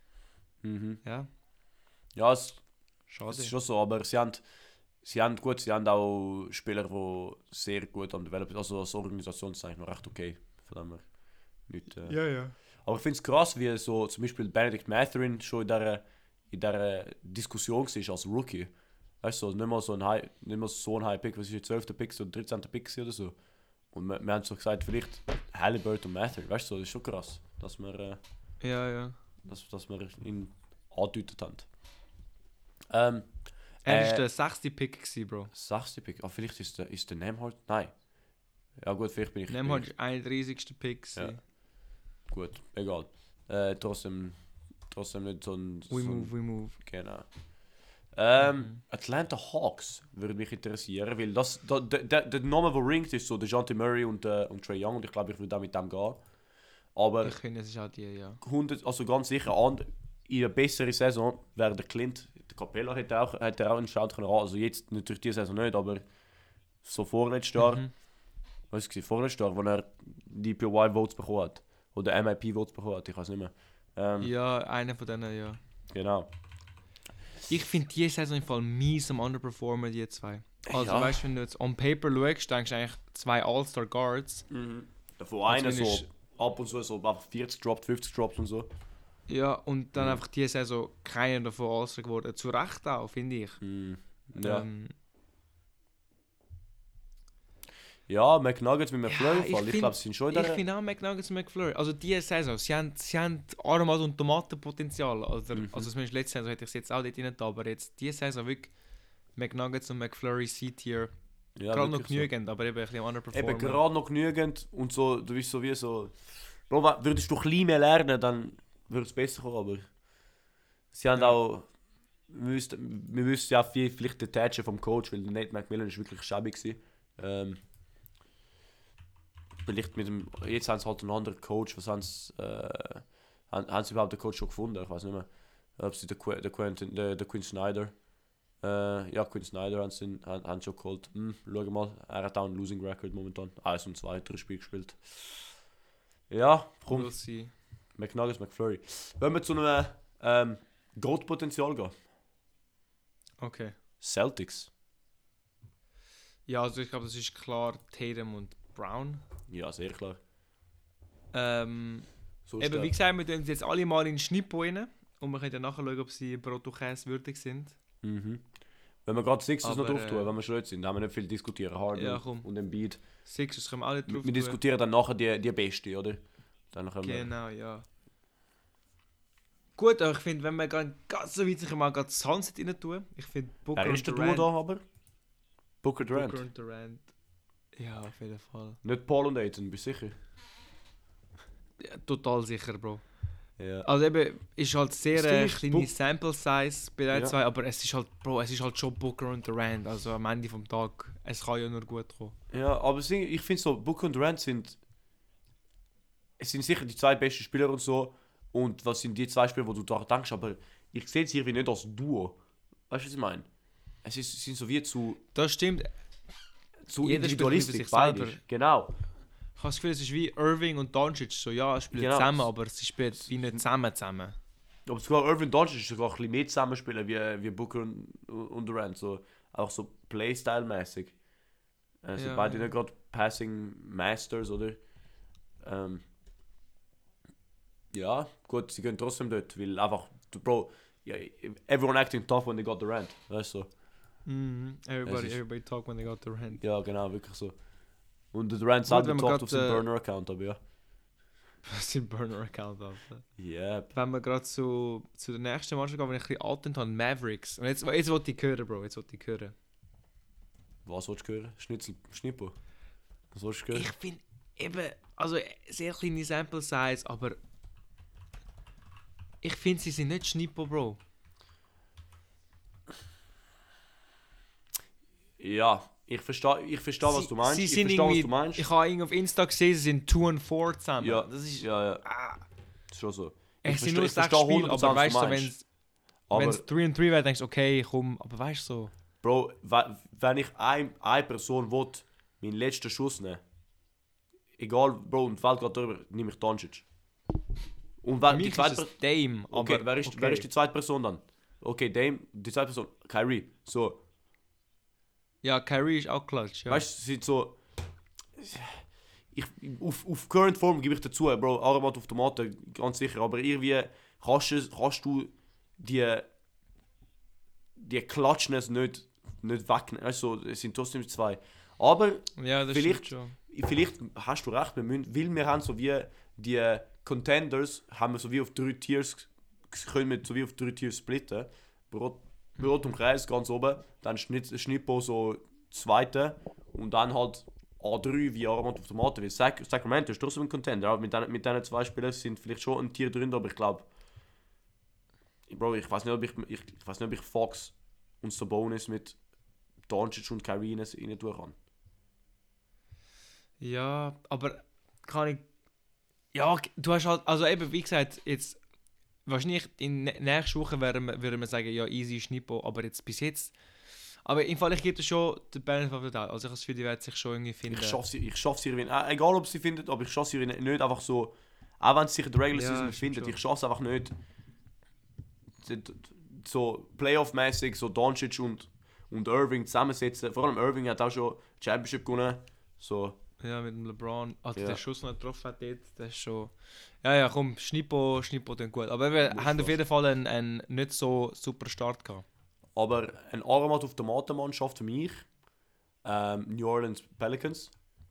Ja, es Schade. ist schon so, aber sie haben auch Spieler, die sehr gut am Developen, also als Organisation ist eigentlich noch recht okay. Von dem her nicht, Ja. Aber ich finde es krass, wie so zum Beispiel Benedict Mathurin schon in dieser Diskussion war als Rookie. Weißt du, nicht mal so ein High-Pick, was ist der 12. Pick, so 13. Pick oder so. Und wir haben so gesagt, vielleicht Halliburton und Mathurin, weißt du, das ist schon krass, dass wir, dass wir ihn angedeutet haben. Er war der 6. Pick gewesen, Bro. 6. Pick? Vielleicht ist der Nembhard? Nein. Ja gut, vielleicht bin ich... Nembhard war 31. Pick gewesen. Ja. Gut, egal. Trotzdem nicht so ein... We move. Genau. Atlanta Hawks würde mich interessieren, weil der Name, der ringt, ist so DeJounte Murray und Trae Young und ich glaube, ich würde auch mit dem gehen. Aber ich finde, es ist auch die, ja. Also ganz sicher, in einer besseren Saison wäre der Clint, der Capella hätte auch einen Shout können haben. Also jetzt natürlich diese Saison nicht, aber so vorletztes Jahr, was war vorletztes Jahr, wo er die DPOY-Votes bekommen hat. Oder MIP-Votes bekommen hat, ich weiß nicht mehr. Ja, einer von denen, ja. Genau. Ich finde diese Saison im Fall mies am Underperformen, die zwei. Also weißt du, wenn du jetzt on paper schaust, denkst du eigentlich 2 All-Star Guards. Davon einer so ab und zu so ab 40 Drops, 50 Drops und so. Ja, und dann einfach diese Saison keiner davon All-Star geworden. Zu Recht auch, finde ich. Ja. Ja, McNuggets mit McFlurry, ich glaube, sie sind schon da. Ich finde auch McNuggets mit McFlurry. Also diese Saison, sie haben Aromat und Tomatenpotenzial. Also zumindest letzte Saison hätte ich es jetzt auch dort rein, aber jetzt diese Saison wirklich McNuggets und McFlurry C-Tier. Ja, gerade noch genügend, so. Aber eben ein bisschen underperformen. Eben gerade noch genügend und so, du bist so wie so... Bro, würdest du ein bisschen mehr lernen, dann würde es besser kommen, aber... Sie haben auch... Wir müssten ja vielleicht detachen vom Coach, weil Nate McMillan ist wirklich schäbig gewesen. Vielleicht jetzt haben sie halt einen anderen Coach, was haben sie überhaupt den Coach schon gefunden? Ich weiß nicht mehr. Ob sie den Quinn Snyder. Quinn Snyder haben sie schon geholt. Schau mal, er hat auch einen Losing Record momentan. 1 und 2 Spiel gespielt. Ja, komm. McNuggets, McFlurry. Wenn wir zu einem Goat-Potenzial gehen. Okay. Celtics. Ja, also ich glaube, das ist klar Tatum und Brown. Ja, sehr klar. Eben, wie gesagt, wir tun jetzt alle mal in den Schnippo rein und wir können dann nachher schauen, ob sie Protokäse würdig sind. Wenn wir gerade Sixers noch drauf tun, wenn wir schon jetzt sind, haben wir nicht viel diskutieren. Harden und Embiid. Sixers können wir alle drauf Wir diskutieren dann nachher die Beste, oder? Dann genau, ja. Gut, aber ich finde, wenn wir ganz so weit sich mal Sunset rein tun, ich finde Booker und Durant... Wer ist der Duo da, aber? Booker und Durant. Ja, auf jeden Fall. Nicht Paul und Ayton, bist du sicher? Ja, total sicher, Bro. Ja. Also eben, ist halt sehr kleine Sample Size bei den zwei, aber es ist halt schon Booker und Durant, also am Ende vom Tag, es kann ja nur gut kommen. Ja, aber ich finde so, Booker und Durant sind sicher die 2 besten Spieler und so, und was sind die 2 Spieler, wo du daran denkst, aber ich sehe sie irgendwie nicht als Duo. Weißt du, was ich meine? Sind so wie zu... Das stimmt. Zu individualistisch beide. Genau. Ich habe das Gefühl, es ist wie Irving und Doncic. So, ja, sie spielen zusammen, aber sie spielen wie nicht zusammen. Aber sogar Irving und Doncic sogar ein bisschen mehr zusammenspielen wie Booker und Durant. So, auch so Playstyle-mäßig. Also beide nicht gerade Passing Masters, oder? Ja, gut, sie gehen trotzdem dort, weil einfach, Bro, everyone acting tough when they got Durant, weißt du? Everybody talk when they got Durant. Ja, genau, wirklich so. Und der Durant selber talkt auf seinen Burner-Account, aber ja. Sein Burner-Account, Alter. Yep. Wenn wir gerade zu der nächsten Mannschaft gehen, wenn ich ein bisschen Alten habe, Mavericks. Und jetzt wollte ich hören, Bro, Was willst du hören? Schnippo? Was willst du hören? Ich finde eben, also sehr kleine Sample Size, aber ich finde, sie sind nicht Schnippo, Bro. Ja, ich verstehe, was du meinst. Sie sind irgendwie, ich habe irgendwie auf Insta gesehen, sie sind 2 und 4 zusammen. Ja, das ist, ja. Das ist schon so. Es sind nur 6 Spiele, aber weißt du, wenn es 3 und 3 wäre, denkst du, okay, komm, aber weißt du so. Bro, wenn ich eine Person will, meinen letzten Schuss nehmen, egal, Bro, und fällt gerade drüber, nehme ich Doncic. Und wer, die zweite Dame, okay, wer ist die zweite Person dann? Okay, Dame, die zweite Person, Kyrie. So. Ja, Kyrie ist auch klatsch, ja. Weißt du, sind so. Auf Current Form gebe ich dazu, Bro, Aromat auf Tomate, ganz sicher. Aber irgendwie kannst du die Klatschness nicht wegnehmen. Also, es sind trotzdem 2. Aber ja, das vielleicht hast du recht, weil wir haben so wie die Contenders, haben wir so wie auf 3 Tiers, können wir so wie auf 3 Tiers splitten. Brot und Käse ganz oben, dann Schnippo so zweite und dann halt A3 wie Aromat auf Tomate. Weil Sacramento ist trotzdem ein Contender. Aber mit diesen 2 Spielern sind vielleicht schon ein Tier drin, aber ich glaube, Bro, ich weiß nicht, ob ich Fox und Sabonis mit Doncic und Kyrie rein tun kann. Ja, aber kann ich. Ja, du hast halt, also eben, wie gesagt, jetzt wahrscheinlich in nächster Woche würden wir sagen, ja, easy Schnippo, aber jetzt bis jetzt. Aber im Fall, ich gebe dir schon den Benefit of the Doubt. Also ich habe das Gefühl, die werden sich schon irgendwie finden. Ich schaffe sie egal ob sie findet, aber ich schaffe sie nicht einfach so, auch wenn sie sich in der Regular Season findet, ich schaffe es einfach nicht so Playoff-mäßig, so Doncic und Irving zusammensetzen. Vor allem Irving hat auch schon Championship gewonnen. So. Ja, mit dem LeBron. Also der Schuss noch getroffen hat dort, das ist schon. Ja, komm, Schnippo tun gut. Aber wir haben auf jeden Fall einen nicht so super Start gehabt. Aber ein Aromat auf Tomatenmannschaft für mich, New Orleans Pelicans.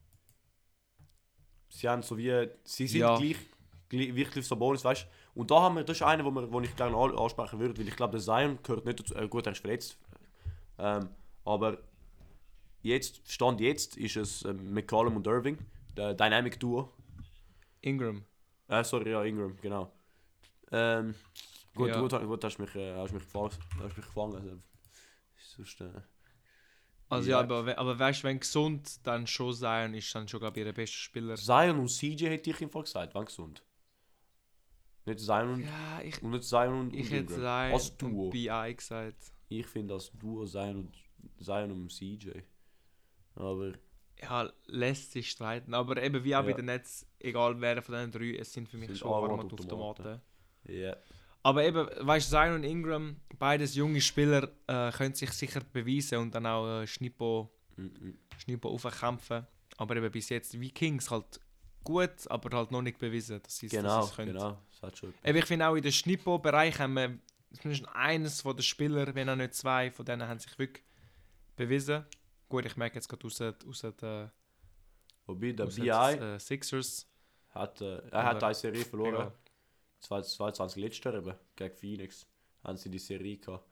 Sie sind gleich wie Cliff Sabonis, weißt du? Und da haben wir, das ist einer, wo ich gerne ansprechen würde, weil ich glaube, der Zion gehört nicht dazu. Gut, er ist verletzt. Aber Stand jetzt ist es McCollum und Irving, der Dynamic Duo. Ingram. Ingram, genau. Gut, hast mich gefangen. Sonst, also ja, aber weißt du, wenn gesund, dann schon Zion ist dann schon, glaube ich, ihr bester Spieler. Zion und CJ hätte ich im Fall gesagt, wenn gesund. Nicht Zion und, und nicht Zion und ich hätte Zion als Duo. Und BI gesagt. Ich finde das Duo Zion und CJ. Aber ja, lässt sich streiten. Aber eben wie auch bei den Netz, egal wer von den 3, es sind für mich schon Aromat auf Tomaten. Yeah. Aber eben, weißt du, Zion und Ingram, beides junge Spieler, können sich sicher beweisen und dann auch Schnippo aufkämpfen. Aber eben bis jetzt wie Kings halt gut, aber halt noch nicht bewiesen, dass sie es können. Genau. Das hat schon eben, ich finde auch in dem Schnippo-Bereich haben wir zumindest eines von den Spielern, wenn auch nicht 2, von denen haben sich wirklich bewiesen. Gut, ich merke jetzt gerade aus der wobei der BI Sixers hat eine Serie verloren. Ja. 22 letzter eben gegen Phoenix haben sie die Serie gehabt,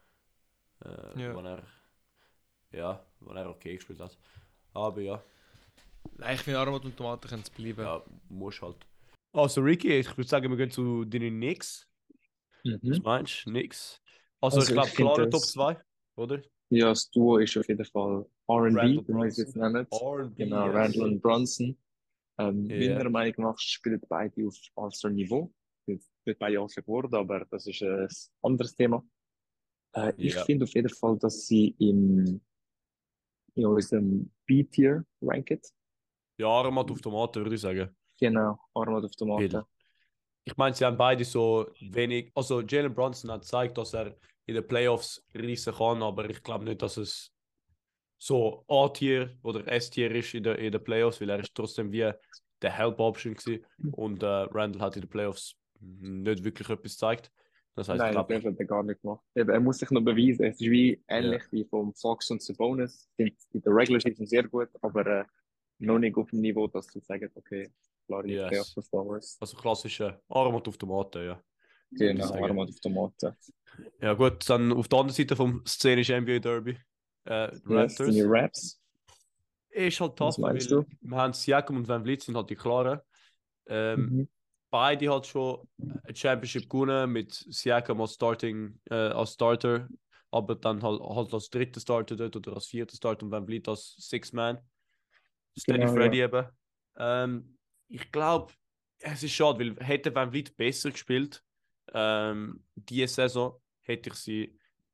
wo er okay gespielt hat. Aber ja. Nein, ich finde Aromat und Tomaten können es bleiben. Ja, muss halt. Also Ricky, ich würde sagen, wir gehen zu den Knicks. Was meinst du? Knicks? Also ich glaube klar Top 2, oder? Ja, das Duo ist auf jeden Fall R&B, wenn wir es jetzt nennen. Genau, Randall und Brunson. Meiner Meinung nach spielen beide auf All-Star-Niveau. Nicht beide All-Star geworden, aber das ist ein anderes Thema. Ich finde auf jeden Fall, dass sie in unserem B-Tier ranken. Ja, Aromat auf Tomaten würde ich sagen. Genau, Aromat auf Tomaten. Ich meine, sie haben beide so wenig. Also Jalen Brunson hat gezeigt, dass er in den Playoffs reissen kann, aber ich glaube nicht, dass es so A-Tier oder S-Tier ist in den Playoffs, weil er ist trotzdem wie der Help-Option gewesen. Und Randall hat in den Playoffs nicht wirklich etwas gezeigt. Das heißt, nein, das hat er gar nicht gemacht. Er muss sich noch beweisen. Es ist wie ähnlich wie vom Fox und Sabonis. Sind in der Regular Season sehr gut, aber noch nicht auf dem Niveau, dass du sagst, okay, klare Playoff-Performance. Also klassische Aromat auf Tomaten, ja. Genau, Aromat auf Tomaten. Ja gut, dann auf der anderen Seite vom szenischen NBA Derby. Raptors. Die Raps. Ist halt tough, weil wir haben Siakam und Van Vliet sind halt die klaren. beide halt schon ein Championship gewonnen mit Siakam als Starter, aber dann halt als dritter Starter dort oder als vierter Starter und VanVleet als Six-Man. Steady Genau, Freddy ja. eben. Ich glaube, es ist schade, weil hätte VanVleet besser gespielt, diese Saison, hätte ich sie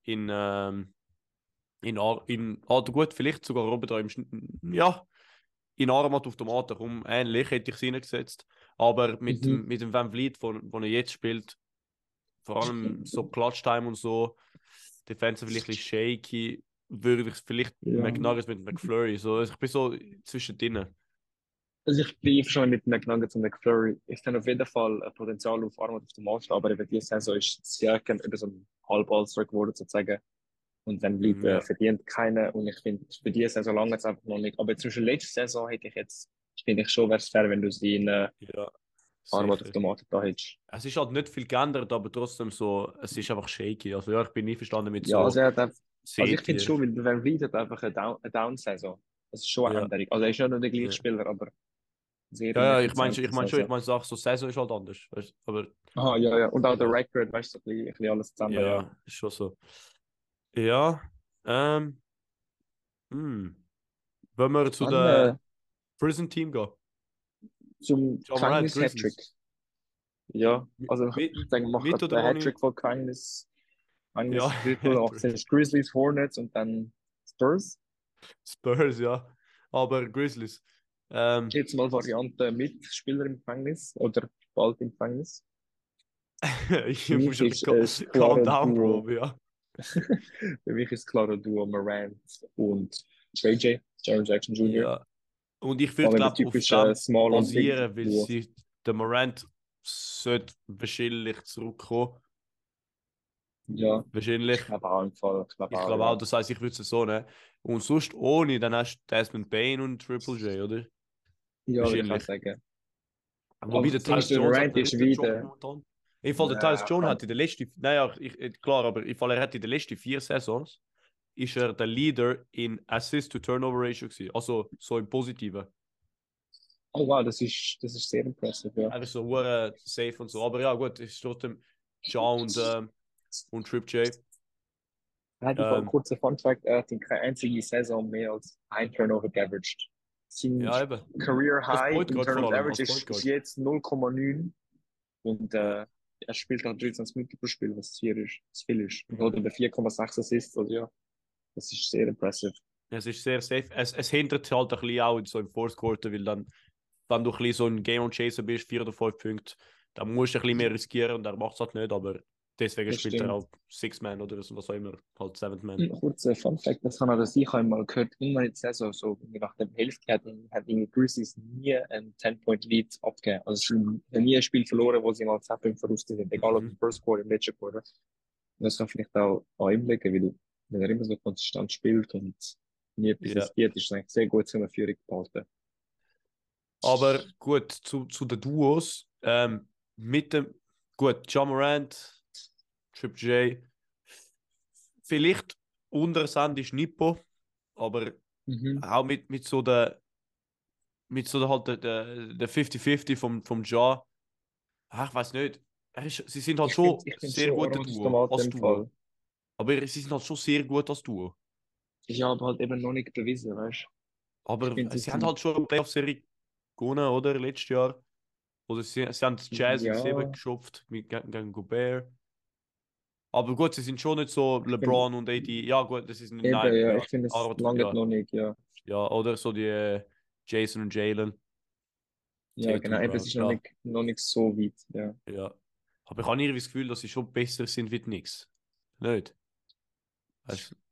gut, vielleicht sogar oben da ja, in Armat auf Tomaten rum, ähnlich hätte ich sie hineingesetzt. Aber mit dem VanVleet, wo er jetzt spielt, vor allem so Clutch-Time und so, Defensive vielleicht ein bisschen shaky, würde ich vielleicht McNuggets mit McFlurry, so, also ich bin so zwischendrin. Also ich bin schon mit McNuggets und McFlurry. Ich kann auf jeden Fall ein Potenzial auf Armut auf dem Markt, aber über diese Saison ist Siakam über so ein Halb-All-Star geworden sozusagen. Und dann bleibt Ja. verdient keiner. Und ich finde, für diese Saison lange es einfach noch nicht. Aber zwischen letzter Saison hätte ich jetzt, finde ich schon, wäre es fair, wenn du sie in Ja, Armut auf sicher. dem Markt da hättest. Es ist halt nicht viel geändert, aber trotzdem so, es ist einfach shaky. Also ja, ich bin nie verstanden mit Ja, so also, er hat einfach, also ich seht finde ihr. schon, weil Van Vliet hat einfach eine Down-Saison. Das ist schon eine Ja. Änderung. Also er ist ja nicht der gleiche Ja. Spieler, aber sehr Ja, ich meine ineffizient. schon, ich meine Sachen, so Saison ist halt anders. Weißt, aber Aha, ja, ja. Und auch der ja, Record, weißt du, so ein bisschen alles zusammen, ja. ja, ist schon so. Ja, ähm, wollen wir zu Dann der Prison Team gehen? zum Ja Morant, Gefängnis-Hattrick. Ja, also ich denke, macht Mit gerade oder den ohne? Hattrick von Gefängnis. Ja, Drittel, auch sind es Grizzlies, Hornets und dann Spurs. Spurs, ja. Aber Grizzlies. Jetzt mal Variante mit Spieler im Gefängnis oder bald im Gefängnis. Ich Für mich muss ist schon es calm klare down, Duo. Bro, ja. Für mich ist klare Duo Morant und JJ, Jaren Jackson Jr. Ja. Und ich Vor würde, allem der glaube auf typische dem Small und Big basieren, weil Duo. der Morant sollte wahrscheinlich zurückkommen. Ja, Wahrscheinlich. ich glaube auch im Fall. Ich glaube Ich auch, glaube ja. auch, das heißt, ich würde es so nehmen. Und sonst ohne, dann hast du Desmond Bain und Triple J, oder? Ja, würde ich auch Wahrscheinlich. sagen. Wobei Aber der das Ding ist, Tyus der Jones hat Morant der ist riesen Job wieder. momentan. Im Fall der Tyus Jones hat in der letzten, naja, klar, aber im Fall er hat in den letzten 4 Saisons ist er der Leader in Assist-to-Turnover-Ratio gewesen. Also so im Positiven. Oh wow, das ist sehr impressive, ja. Er ist so safe und so. Aber ja, gut, es ist trotzdem Ja und Trip J. Er hat einen kurzen Fun-Fact, er hat in keine einzige Saison mehr als ein Turnover geaveraged. Sein Ja, eben. Career Als High Point im Guard vor Turnover allem. Average Als Point ist Guard. jetzt 0,9 und er spielt nach 23 Minuten pro Spiel, was viel ist. Was viel ist. Und hat über 4,6 Assists, also ja, das ist sehr impressive. Es ist sehr safe. Es hindert halt ein bisschen auch so im Fourth Quarter, weil dann, wenn du ein bisschen so ein Game on Chaser bist, 4 oder 5 Punkte, dann musst du ein bisschen mehr riskieren und er macht es halt nicht, aber deswegen Das spielt stimmt. er auch Six-Man oder so, was auch immer, halt Seventh-Man. Ein kurzer Fun-Fact, das kann auch sein, ich habe mal gehört, immer in der Saison, so nach der Hälfte hat irgendwie Grizzlies nie einen 10-Point-Lead abgegeben. Also es ist nie ein Spiel verloren, wo sie mal 10 Punkte voraus sind, egal ob im First Quarter, im letzten Quarter. Und das kann vielleicht auch an ihm liegen, weil wenn er immer so konstant spielt und nie etwas Ja. riskiert, ist es eigentlich sehr gut, so eine Führung zu behalten. Aber gut, zu den Duos, mit dem, gut, Ja Morant, Trip J, vielleicht unter Sand ist Nippo, aber auch mit so der halt der 50-50 vom Ja. Ich weiß nicht. Sie sind halt schon Ich find sehr schon gute Orange Duo, Tomate als im Duo. Fall. Aber sie sind halt schon sehr gut als Duo. Ich habe halt eben noch nicht bewiesen, weißt du? Aber Ich find, sie sie haben sind- halt schon eine Playoff-Serie gewonnen, oder? Letztes Jahr. Oder sie haben die Jazz in Ja. 7 geschupft gegen Gobert. Aber gut, sie sind schon nicht so LeBron und AD. Ja, gut, das ist nicht. Eben, Nein, ja, ja. ich finde, es Aber, lange ja, noch nicht, ja. ja, oder so die Jason und Jalen. Ja, Tatum genau, eben, es Brown. ist Ja, noch nicht so weit, ja. ja. Aber ich habe irgendwie das Gefühl, dass sie schon besser sind wie die Knicks. Nicht? Weißt du?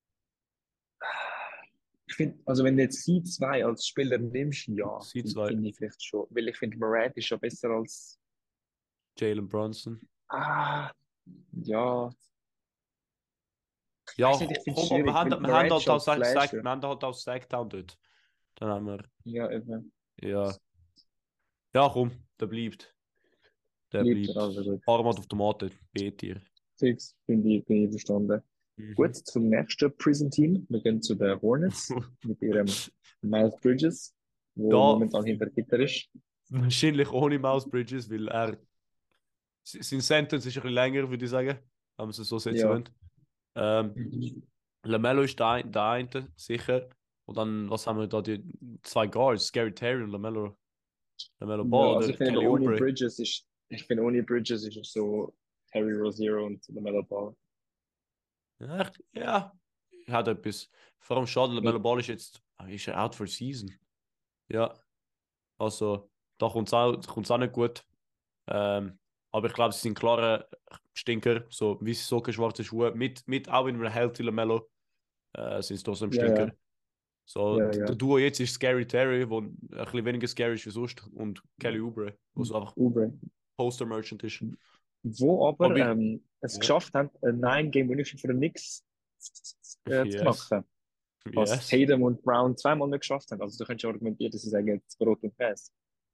Ich finde, also wenn du jetzt sie zwei als Spieler nimmst, ja, Sie zwei. finde ich vielleicht schon. Weil ich finde, Morant ist schon besser als. Jalen Brunson. Ja. Ja, Weiß nicht, ich finde es komm, aber schwierig, weil wir haben Morant halt ist halt auch Flash. wir haben halt auch Sacktown dort. Dann haben wir. Ja, eben. Ja. Ja, komm, der bleibt. Der Liebt bleibt. er also gut. Armat auf Tomate, B-Tier. Fix, bin ich verstanden. Gut, zum nächsten Prison-Team. Wir gehen zu den Hornets mit ihrem Miles Bridges, wo Da- momentan hinter Gitter ist. Wahrscheinlich ohne Miles Bridges, weil sein Sentence ist ein bisschen länger, würde ich sagen, wenn man es so setzen Ja. will. LaMelo ist der eine, sicher. Und dann, was haben wir da, die zwei Guards, Gary Terry und LaMelo Ja, Ball also oder ich finde, Kelly ohne Oubre. Bridges ist, es so Terry Rozier und LaMelo Ball. Ja, hat etwas. Vor allem schade, LaMelo Ball ist er out for season. Ja, also da kommt es auch nicht gut. Aber ich glaube, sie sind klare Stinker, so weiße Socken, schwarze Schuhe, mit auch in einem healthy LaMelo sind es doch so ein Ja, Stinker. ja. So, Ja, der ja. Duo jetzt ist Scary Terry, wo ein bisschen weniger scary ist wie sonst, und Kelly Oubre, wo so einfach Oubre. Poster-Merchant ist. Wo aber Aber es ja. geschafft haben, ein 9-Game-Winning für den Knicks zu Yes. knacken. Was Tatum und Brown zweimal nicht geschafft haben. Also du könntest argumentieren, dass sie sagen, jetzt Brot und Käse.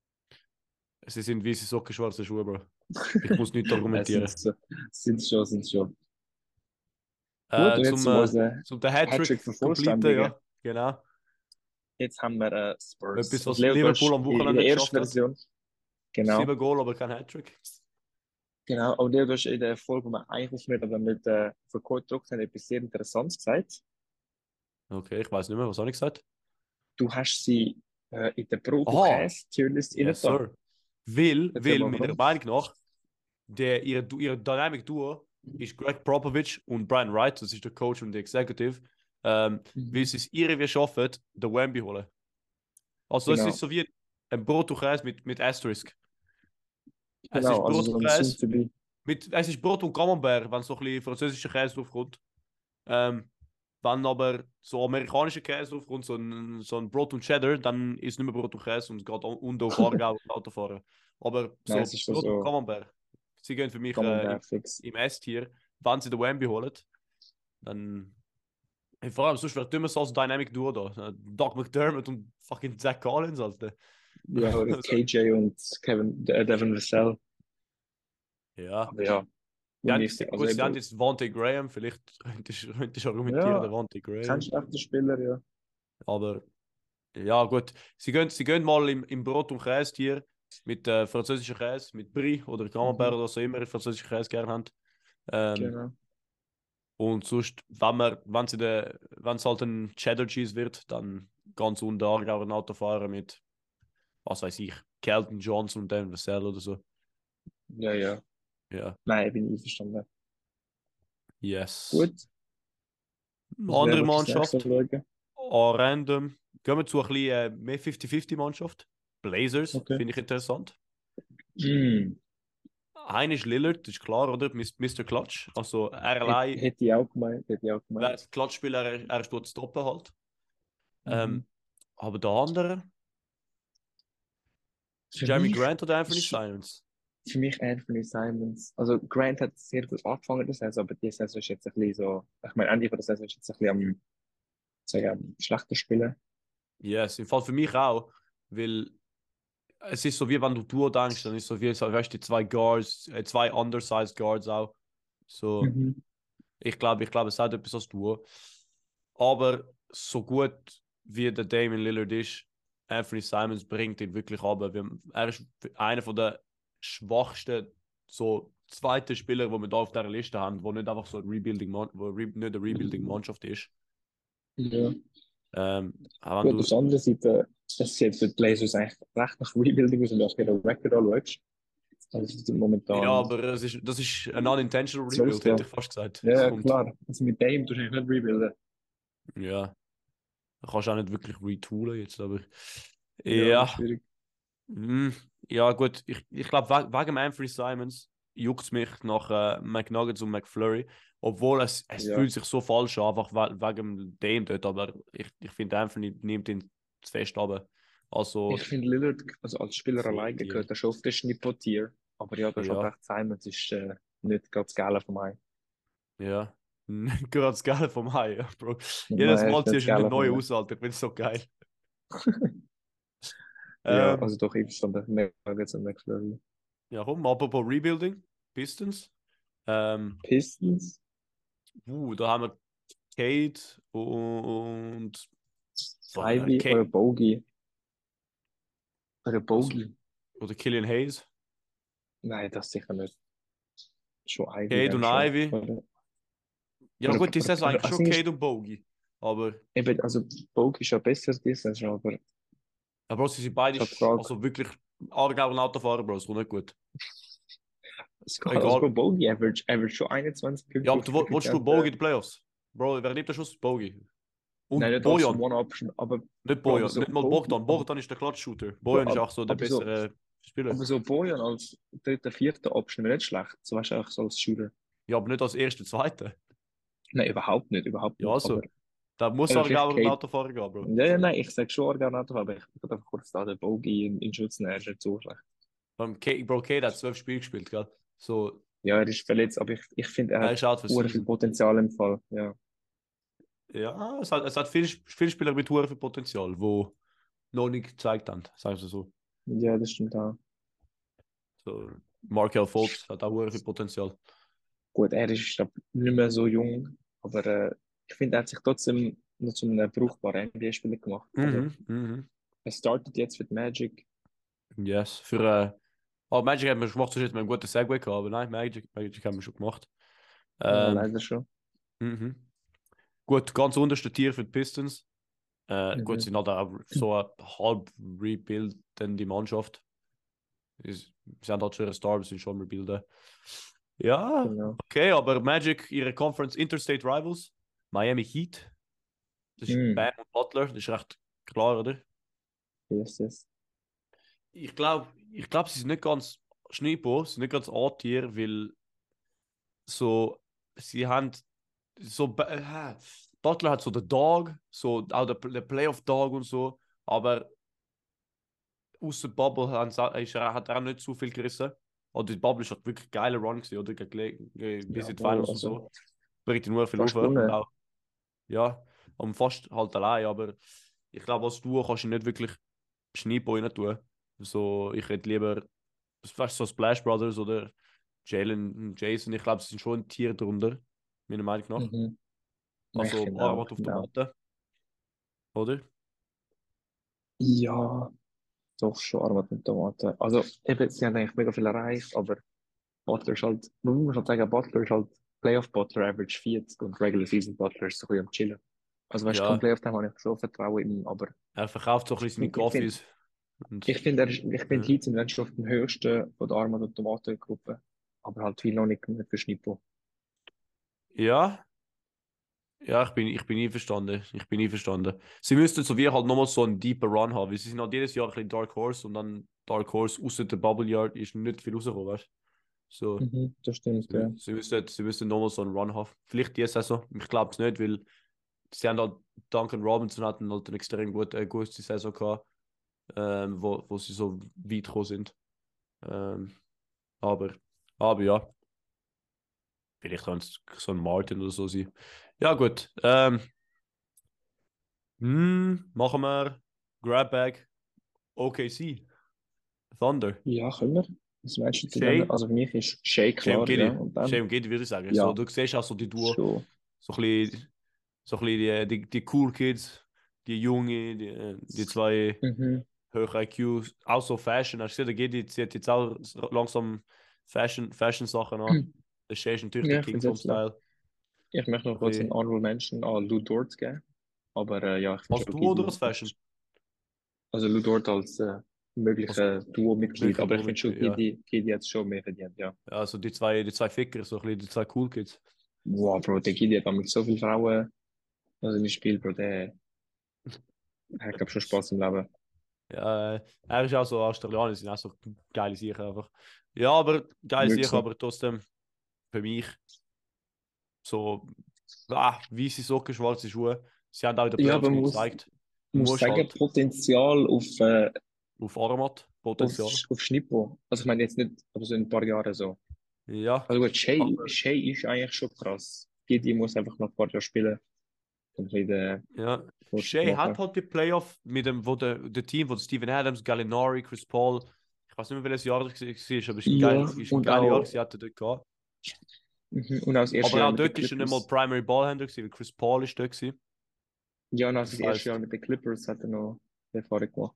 Sie sind weiße Socken, schwarze Schuhe, Bro. Ich muss nicht argumentieren. Sind schon. Gut, und jetzt zum den Hattrick completen, vervollständigen. ja, genau. Jetzt haben wir Spurs. Etwas, was Liverpool am Wochenende in der ersten geschafft hat. Version. Genau. 7 Goal, aber kein Hattrick. Genau, aber du hast in der Folge, die wir eigentlich aufnehmen, aber mit vor kurz gedruckt haben, etwas sehr Interessantes gesagt. Okay, ich weiß nicht mehr, was habe ich gesagt? Du hast sie in der Broadcast-Tierlist yes, sir. Weil meiner Meinung nach, ihre Dynamic Duo ist Greg Popovich und Brian Wright, das ist der Coach und der Executive, weil sie es irgendwie schaffen, den Wemby holen. Also es ist so wie ein Brot-und-Käse mit Asterisk. Genau, es ist also so ein es ist Brot und Camembert, wenn so ein bisschen französischer Käse draufkommt. Wenn aber so amerikanischer Käse draufkommt, so ein Brot und Cheddar, dann ist es nicht mehr Brot und Käse und es geht unter auf Aargau und Autofahren. Aber so Brot und Camembert, sie gehen für mich im S-Tier. Wenn sie den Wemby holen, dann... Vor allem, sonst wäre dümmer als Dynamic Duo da. Doug McDermott und fucking Zach Collins, Alter. Ja, oder KJ und Devin Vassell. Ja. Aber ja. Sie haben jetzt Devontae Graham, vielleicht könntest du argumentieren, Devontae Graham. Kannst du der Spieler, ja. Aber ja, gut. Sie gehen mal im Brot- und Käse-Tier mit französischer Käse, mit Brie oder Camembert oder so immer französischen Käse gerne haben. Genau. Und sonst, wenn es halt ein Cheddar Cheese wird, dann ganz unter Aargau ein Auto fahren mit, was weiß ich, Kelton Johnson und Dan Vassell oder so. Ja. Ja. Nein, bin ich verstanden. Yes. Gut. Eine andere Mannschaft. Random. Gehen wir zu ein bisschen mehr 50-50 Mannschaft. Blazers, finde ich interessant. Einer ist Lillard, das ist klar, oder? Mr. Clutch. Also er allein. Hätte ich auch gemeint. Wer Clutch-Spieler, er ist dort zu stoppen halt. Aber der andere? Jeremy Grant oder Anthony Simons? Für mich Anthony Simons. Also Grant hat sehr gut angefangen, aber die Saison ist jetzt ein bisschen so. Ich meine, Ende von der Saison ist jetzt ein bisschen am schlechter Spielen. Yes, im Fall für mich auch, weil es ist so wie wenn du Duo denkst, dann ist es so wie, weißt du, die zwei Guards, zwei undersized Guards auch. So, ich glaube, es hat etwas als Duo. Aber so gut wie der Damian Lillard ist, Anthony Simons bringt ihn wirklich runter. Er ist einer von der schwachsten, so zweiten Spieler, die wir da auf dieser Liste haben, wo nicht einfach so eine Rebuilding-Mannschaft ist. Ja. Gut, auf der anderen Seite, es sieht für die Blazers eigentlich recht nach Rebuilding aus, wenn du auch den Record anschaust. Also momentan... Ja, aber das ist ein unintentional Rebuild, hätte ich fast gesagt. Ja, klar. Also mit dem tust du eigentlich nicht rebuilden. Ja. Da kannst du auch nicht wirklich retoolen jetzt, aber... Ja, schwierig. Ja, gut. Ich glaube, wegen Anthony Simons juckt es mich nach McNuggets und McFlurry. Obwohl es fühlt sich so falsch an, einfach wegen dem dort. Aber ich finde, Anthony nimmt ihn zu fest runter. Also, ich finde Lillard, also als Spieler alleine gehört er schon auf den Schnippo-Tier. Aber ja, da ist halt echt Simons ist nicht gerade das Geile vom Ei. Ja, nicht gerade das Geile vom Ei, ja, Bro. Jedes Mal ziehst du eine neue aus, Alter. Ich finde es so geil. Ja, also doch, ich verstand McNuggets und McFlurry. Ja, komm, apropos Rebuilding. Pistons. Pistons? Da haben wir Kate und... Ivy oder Bogey. Oder Bogey. Oder Killian Hayes. Nein, das sicher nicht. Schon Ivy. Cade und schon. Ivy. Ja gut, die Saison eigentlich schon Cade und Bogey. Aber... Eben, also Bogey ist ja besser diese Saison, aber... Ja, Bro, sie sind beide also wirklich Aargauer Autofahrer, Bro, das kommt nicht gut. Also Bogey average schon 21 Punkte. Ja, aber willst du Bogey in den Playoffs? Bro, wer nimmt der Schuss? Bogey. Und nein, nicht Bojan. One-Option, aber... Nicht Bojan, so nicht mal Bogdan. Bogdan ist der Klatsch-Shooter. Bojan ist auch so der bessere Spieler. Aber so Bojan als dritter, vierter Option wäre nicht schlecht. So weißt du auch so als Shooter. Ja, aber nicht als erster, zweiter. Nein, überhaupt nicht. Ja, also. Da muss Aargauer ein Autofahrer gehen, Bro. Ja, nein, ich sage schon Aargauer Autofahrer, aber ich würde einfach kurz da den Bogey in Schutz nehmen, er ist nicht so schlecht. Bro, Cade hat 12 Spiele gespielt, gell? So. Ja, er ist verletzt, aber ich finde, er hat viel Potenzial im Fall, ja. Ja, es hat viele Spieler mit viel Potenzial, die noch nicht gezeigt haben, sagen wir so. Ja, das stimmt auch. So, Markel Fultz hat auch viel Potenzial. Gut, er ist nicht mehr so jung, aber ich finde, er hat sich trotzdem noch zu einem brauchbaren NBA-Spieler gemacht. Er startet jetzt für die Magic. Yes, Magic haben wir schon gemacht, sonst hätten wir einen guten Segway gehabt, aber nein, Magic haben wir schon gemacht. Ja, leider schon. Gut, ganz unterste Tier für die Pistons. Gut, sie sind halt auch so eine halb rebuildende Mannschaft. Sie haben halt schon ihre Stars, sind schon rebuilden. Ja, genau. Okay, aber Magic, ihre Conference Interstate Rivals, Miami Heat. Das ist Bam und Butler, das ist recht klar, oder? Yes. Ich glaube, sie sind nicht ganz Schneepo, sie sind nicht ganz A-Tier, weil so, sie haben so, Butler hat so den Dog, so auch der Playoff-Dog und so, aber außer Bubble hat er auch nicht so viel gerissen. Oder die Bubble ist halt wirklich geile Run gewesen, oder? Bis in die Finals und so. Bringt nur viel auf. Ja, und fast halt allein, aber ich glaube, als Duo kannst du nicht wirklich Schneepo rein tun. So, ich hätte lieber, weißt du, so Splash Brothers oder Jalen und Jason, ich glaube, sie sind schon ein Tier drunter, meiner Meinung nach. Also Armut auf der Matte. Oder? Ja, doch schon Armut und Tomate. Also, eben, sie haben eigentlich mega viel erreicht, aber Butler ist halt, man muss halt sagen, Butler ist halt Playoff Butler Average 40 und Regular Season Butler ist so ein bisschen am Chillen. Also, weißt du, vom Playoff habe ich schon Vertrauen in ihn, aber. Er verkauft so ein bisschen seine Coffees. Ich finde, Heat sind dann schon auf dem höchsten von der Armut und Tomatengruppe, aber halt viel noch nicht für Schnippo. Ja. Ja, ich bin einverstanden. Sie müssten so wie halt nochmal so einen deeper Run haben, weil sie sind halt jedes Jahr ein bisschen Dark Horse und dann Dark Horse außer der Bubble Yard ist nicht viel rausgekommen, weißt du? So. Das stimmt, ja. Sie müssten nochmal so einen Run haben. Vielleicht diese Saison, ich glaube es nicht, weil sie haben halt, Duncan Robinson hatten halt eine extrem gute Saison gehabt, wo sie so weit gekommen sind. Aber ja. Vielleicht kann es so ein Martin oder so sein. Ja, gut. Machen wir Grabbag OKC. Thunder. Ja, können wir. Was meinst du zu denen? Also für mich ist Shea klar. Shea und Giddy würde ich sagen. Ja. So, du siehst auch so die Duo. So ein bisschen die Cool Kids, die Junge, die zwei hohe IQ, auch so Fashion. Hast du gesehen, der Giddy zieht jetzt auch langsam Fashion-Sachen an. Der Shea ist natürlich der King vom Style. Ich möchte noch kurz einen Honorable Mention an Lou Dort geben. Aber ja, ich finde als Duo oder als Fashion? Also Lou Dort als möglicher Duo-Mitglied, aber ich finde schon, Giddy hat es schon mehr verdient, ja. Ja, also die zwei Ficker, so ein bisschen die zwei Cool Kids. Wow, Bro, der Giddy hat mit so vielen Frauen also im Spiel, Bro, der hat, glaube schon Spaß im Leben. Ja, er ist auch so Australier, sind auch so geile Sachen einfach. Ja, aber geile Sachen, aber trotzdem für mich so weiße Socken, schwarze Schuhe. Sie haben auch in der Playoffs gezeigt. Ich muss sagen, halt Potenzial auf Armat, Potenzial. Auf Schnippo. Also ich meine jetzt nicht, aber so in ein paar Jahren so. Ja. Also gut, Shea ist eigentlich schon krass. Giddy muss einfach noch ein paar Jahre spielen. Ja. Shea hat halt die Playoff mit dem, der Team, wo Steven Adams, Gallinari, Chris Paul, ich weiß nicht mehr, welches Jahr das war, aber es ist ein geiles Jahr, sie hatte dort gehabt. Und als aber auch dort war er nicht mal Primary Ballhändler, weil Chris Paul ist dort gewesen. Ja, und als das erste Jahr mit den Clippers hat er noch Erfahrung gemacht.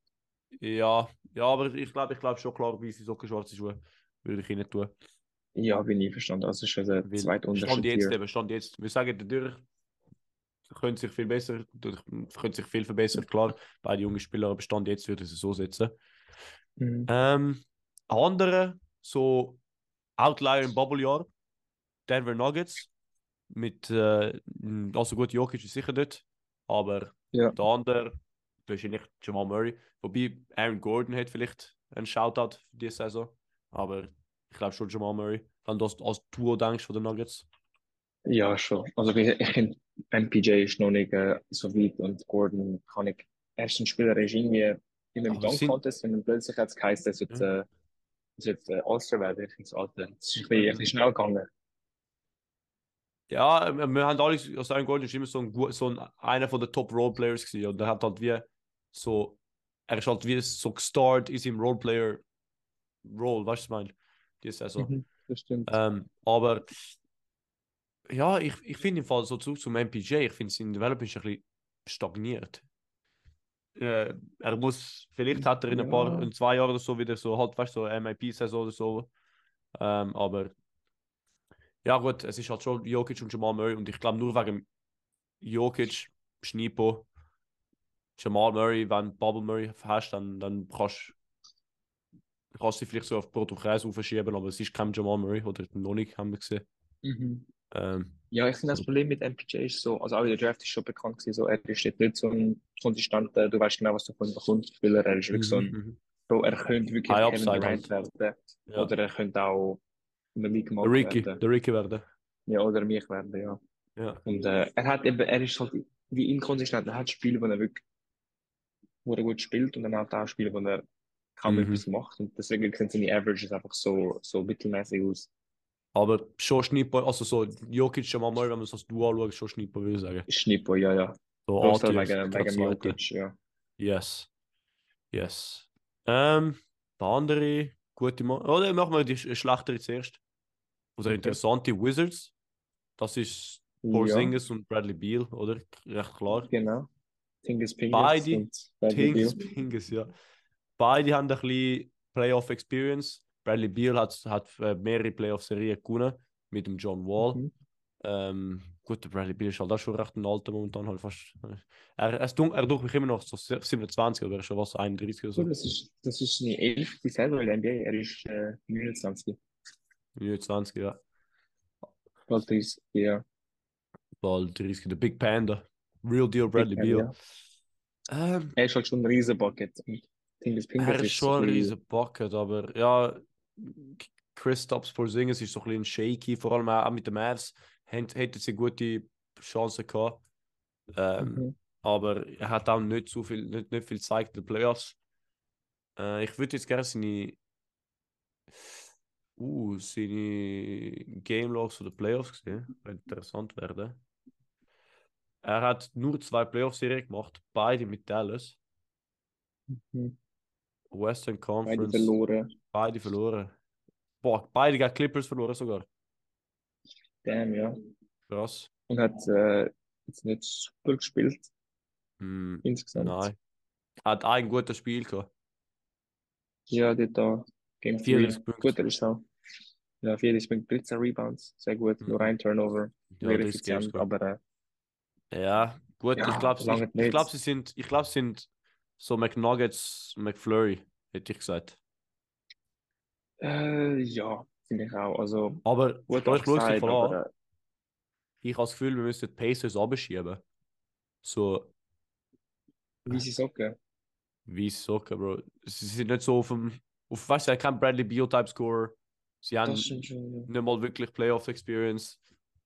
Ja, aber ich glaube schon klar, weiße Socken, schwarze Schuhe würde ich ihnen tun. Ja, bin ich verstanden. Also ist schon der Weil zweite Unterschied hier. Stand jetzt. Wir sagen, dadurch könnte sich viel besser, könnte sich viel verbessern, klar. Beide junge Spieler, aber Stand jetzt würde ich es so setzen. Mhm. Andere, so Outlier im Bubble-Jahr, Denver Nuggets, mit, also gut, Jokic ist sicher dort, aber Ja. der andere, wahrscheinlich Jamal Murray, wobei Aaron Gordon hat vielleicht einen Shoutout für diese Saison, aber ich glaube schon Jamal Murray. Wenn du als Duo denkst von den Nuggets. Ja, schon. Also ich finde, MPJ ist noch nicht so weit und Gordon kann ich. Ersten Spieler ist irgendwie in einem Aber sind, Dunk-Contest, wenn dann plötzlich jetzt geheißen, es wird All-Star werden. Ich finde es Alter. Es ist ein bisschen schnell gegangen. ja, wir haben alle, also Aaron Gordon ist immer einer von den Top Roleplayers gewesen und er hat halt wie so, er ist halt wie so gestartet in seinem Roleplayer-Role, weißt du, was ich meine? Diese Saison. Das stimmt. Aber ja, ich finde im Fall so zurück zum MPJ, ich finde sein Development ist ein bisschen stagniert. Er muss, vielleicht hat er in 2 Jahren oder so wieder so, halt, weißt du, so MIP-Saison oder so. Aber ja, gut, es ist halt schon Jokic und Jamal Murray und ich glaube nur wegen Jokic, Schnipo, Jamal Murray, wenn du Bubble Murray hast, dann kannst du sie vielleicht so auf Portugies aufschieben, aber es ist kein Jamal Murray oder noch nicht, haben wir gesehen. Mhm. Ähm, Ja, ich finde das Problem mit MPJ ist so, also auch in der Draft ist schon bekannt gewesen, so, er ist jetzt nicht so ein konsistanter, du weißt genau, was du von ihm bekommst, Spieler, er ist wirklich so ein, mhm. so, er könnte wirklich High Kevin Upside Durant halt. werden, Ja. oder er könnte auch Malik Der Monk Ricky, werden, der Ricky werden. ja, oder mich werden, ja. Ja. Und er hat eben, er ist halt wie inkonsistent, er hat Spiele, wo er wirklich, wo er gut spielt und dann hat er auch Spiele, wo er kaum Mhm. etwas macht und deswegen sehen seine Averages einfach so mittelmäßig aus. Aber schon Schnipo, also so Jokic, Jamal Murray, wenn man es als Duo anschaut, schon Schnipo, würde ich sagen. Schnippo, ja, ja. So Großteil A-Tier, wegen zweite. Jokic, ja. Yes. Yes. Der andere, gute Mann. Oder machen wir die schlechtere zuerst. Oder Okay. interessante Wizards. Das ist Porzingis und Bradley Beal, oder? Recht klar. Genau. Tingis Pingus Beide, und Bradley Tings, Beal. Pingus, ja. Beide haben ein bisschen Playoff-Experience. Bradley Beal hat mehrere Playoff-Serien gewonnen mit dem John Wall. Gut, der Bradley Beal ist halt auch schon recht ein alter momentan. Halt fast, er tut mich immer noch so 27 oder schon was, 31 oder So, so. das ist seine 11. Saison in der NBA. Er ist 29. 29, ja. Bald 30, ja. Bald 30, der Big Panda. Real Deal Bradley Big Beal. Ja. Er ist halt schon ein Riesenbucket. Und Tingis Pingus Er ist ist so schon ein ein bisschen, riesen Bucket, aber ja, Kristaps Porzingis ist so ein bisschen shaky, vor allem auch mit den Mavs. Hätte sie gute Chancen gehabt. Aber er hat auch nicht so viel, nicht viel gezeigt in den Playoffs. Ich würde jetzt gerne seine Game Logs von den Playoffs sehen. Könnte interessant werden. Er hat nur 2 Playoff-Serien gemacht, beide mit Dallas. Western beide Conference. verloren. Beide verloren. Boah, beide gegen Clippers verloren sogar. Damn, ja. Krass. Und hat jetzt nicht super gespielt. Insgesamt. Nein. Hat ein gutes Spiel gehabt. Ja, dort da. Game 3. 34 Punkte. Gut, er ist auch. Ja, 40 Punkte, 13 Rebounds. Sehr gut. Nur ein Turnover. Ja, Sehr 30 Games effizient, gehabt. aber Ja, gut, ja, ich glaube, lange nicht. sie sind so McNuggets, McFlurry, hätte ich gesagt. Ja, finde ich auch. Also, Aber gut ich schaue es gesagt, voll an. aber Ich habe das Gefühl, wir müssen die Pacers abschieben. So, weiße Socken. weiss Socken, Bro. Sie sind nicht so weißt du, kein Bradley Beal-Type-Scorer. Sie haben Das stimmt schon. nicht mal wirklich Playoff-Experience.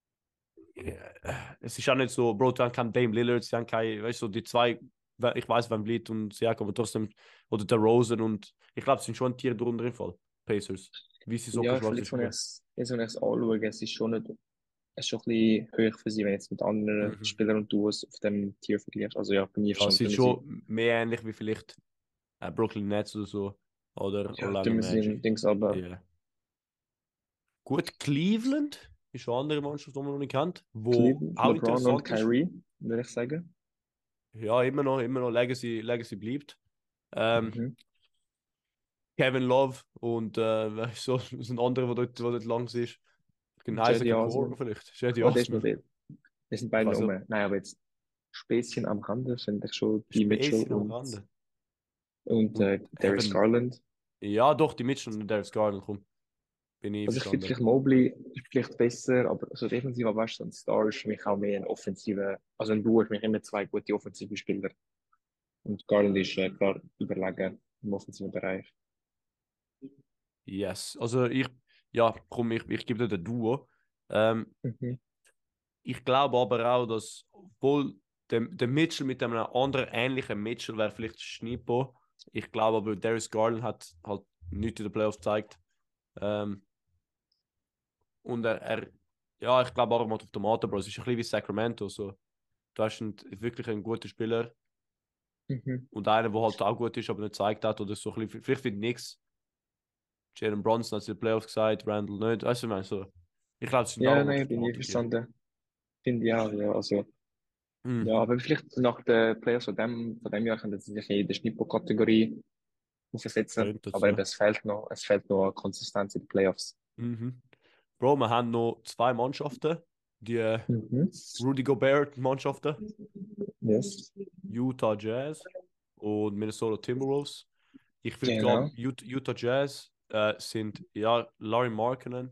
Es ist auch nicht so, Bro, sie haben keinen Dame Lillard, sie haben keine, weißt du, die zwei, ich weiß, Van Vliet und Siakam, aber trotzdem, oder der Rosen und ich glaube, es sind schon ein Tier drunter im Fall. Pacers. Wie sie so Ja, schwarze vielleicht, wenn Schuhe. ich es anschaue, es ist schon nicht, es ist schon ein bisschen hoch für sie, wenn jetzt mit anderen Spielern und Duos auf dem Tier vergleichst. Also ja, bin ich Ja, schon. es sind schon mehr ähnlich wie vielleicht Brooklyn Nets oder so. Oder Ja, Orlando tun wir Magic. Dings aber. Yeah. Gut, Cleveland ist eine andere Mannschaft, die man noch nicht kennt. Wo Cleveland, auch LeBron und interessant ist. Kyrie, würde ich sagen. Ja, immer noch Legacy bleibt. Mhm. Kevin Love und wer ist so, das sind andere, wo dort lang ist. Jedi Isaac Okoro Osman. vielleicht. Jedi Oh, der ist noch Osman. dort. Wir sind Ich beide weiß rum. nicht. Nein, aber jetzt Späßchen am Rande finde ich schon die Mitchell Späßchen am Rande. und Und Darius Garland. Ja, doch, die Mitchell und Darius Garland, komm. Bin ich Also ich finde verstanden. vielleicht Mobley ist vielleicht besser, aber so defensiv, aber weißt du, so ein Star ist für mich auch mehr ein offensiver, also ein Duo ist für mich immer zwei gute offensive Spieler. Und Garland ist klar überlegen im offensiven Bereich. Yes. Also ich gebe dir den Duo. Ähm, Mhm. Ich glaube aber auch, dass obwohl der Mitchell mit einem anderen ähnlichen Mitchell wäre vielleicht Schnipo. Ich glaube aber, Darius Garland hat halt nichts in den Playoffs gezeigt. Ähm, und ja, ich glaube auch mal auf dem Bro. Es ist ein bisschen wie Sacramento. So. Du hast wirklich einen guten Spieler Mhm. und einer, der halt auch gut ist, aber nicht gezeigt hat. Oder so ein bisschen, vielleicht wie nix. Jalen Brunson hat es in den Playoffs gesagt, Randall nicht. Weißt du, ich meine, so. Ich glaube, es sind Ja, alle nein, bin ich Kategorien. verstanden. Finde ich auch, ja. Also, ja, Mhm. aber vielleicht nach den Playoffs von dem Jahr können sie sich in der Schnippo-Kategorie aufsetzen. Könnte Aber so. eben, es fehlt noch Konsistenz in den Playoffs. Mhm. Bro, wir haben noch zwei Mannschaften. Die Mhm. Rudy Gobert-Mannschaften. Yes. Utah Jazz und Minnesota Timberwolves. Ich würde Genau. gehen, Utah Jazz sind ja Larry Markkinen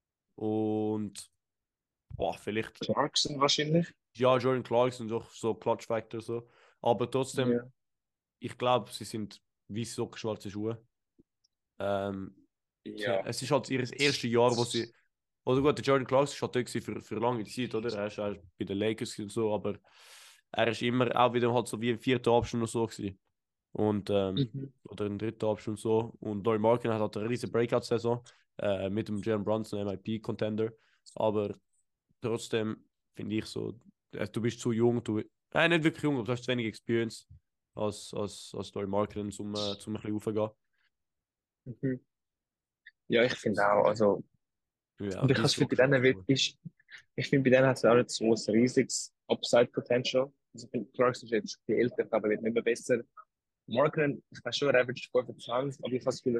und vielleicht Clarkson wahrscheinlich. ja Jordan Clarkson, doch so Clutch Factor so. Aber trotzdem, Ja. ich glaube, sie sind wie schwarze Schuhe. Ähm, Ja. Es ist halt ihr erstes Jahr, wo sie. Oder gut, der Jordan Clarkson war halt dort für lange Zeit, oder? Er ist auch bei den Lakers und so, aber er ist immer auch wieder halt so wie im vierten Abschnitt oder so gewesen. Und, Mhm. oder im dritten Abschnitt und so. Und Laurie Markkinen hat halt eine riesige Breakout-Saison mit dem Jalen Brunson, MIP-Contender. Aber trotzdem finde ich so, du bist zu jung, nicht wirklich jung, aber du hast zu wenig Experience als Laurie Markkinen, zum ein bisschen raufgehen. Mhm. Ja, ich finde auch, also, Ja, und ich wie habe das Gefühl, so bei denen geschafft. ich finde, bei denen hat es auch nicht so ein riesiges Upside-Potential. Also, ich finde, Clarkson ist jetzt viel älter, aber wird nicht mehr besser. Markkinen, ich weiß schon, er average 25, aber ich habe das Gefühl,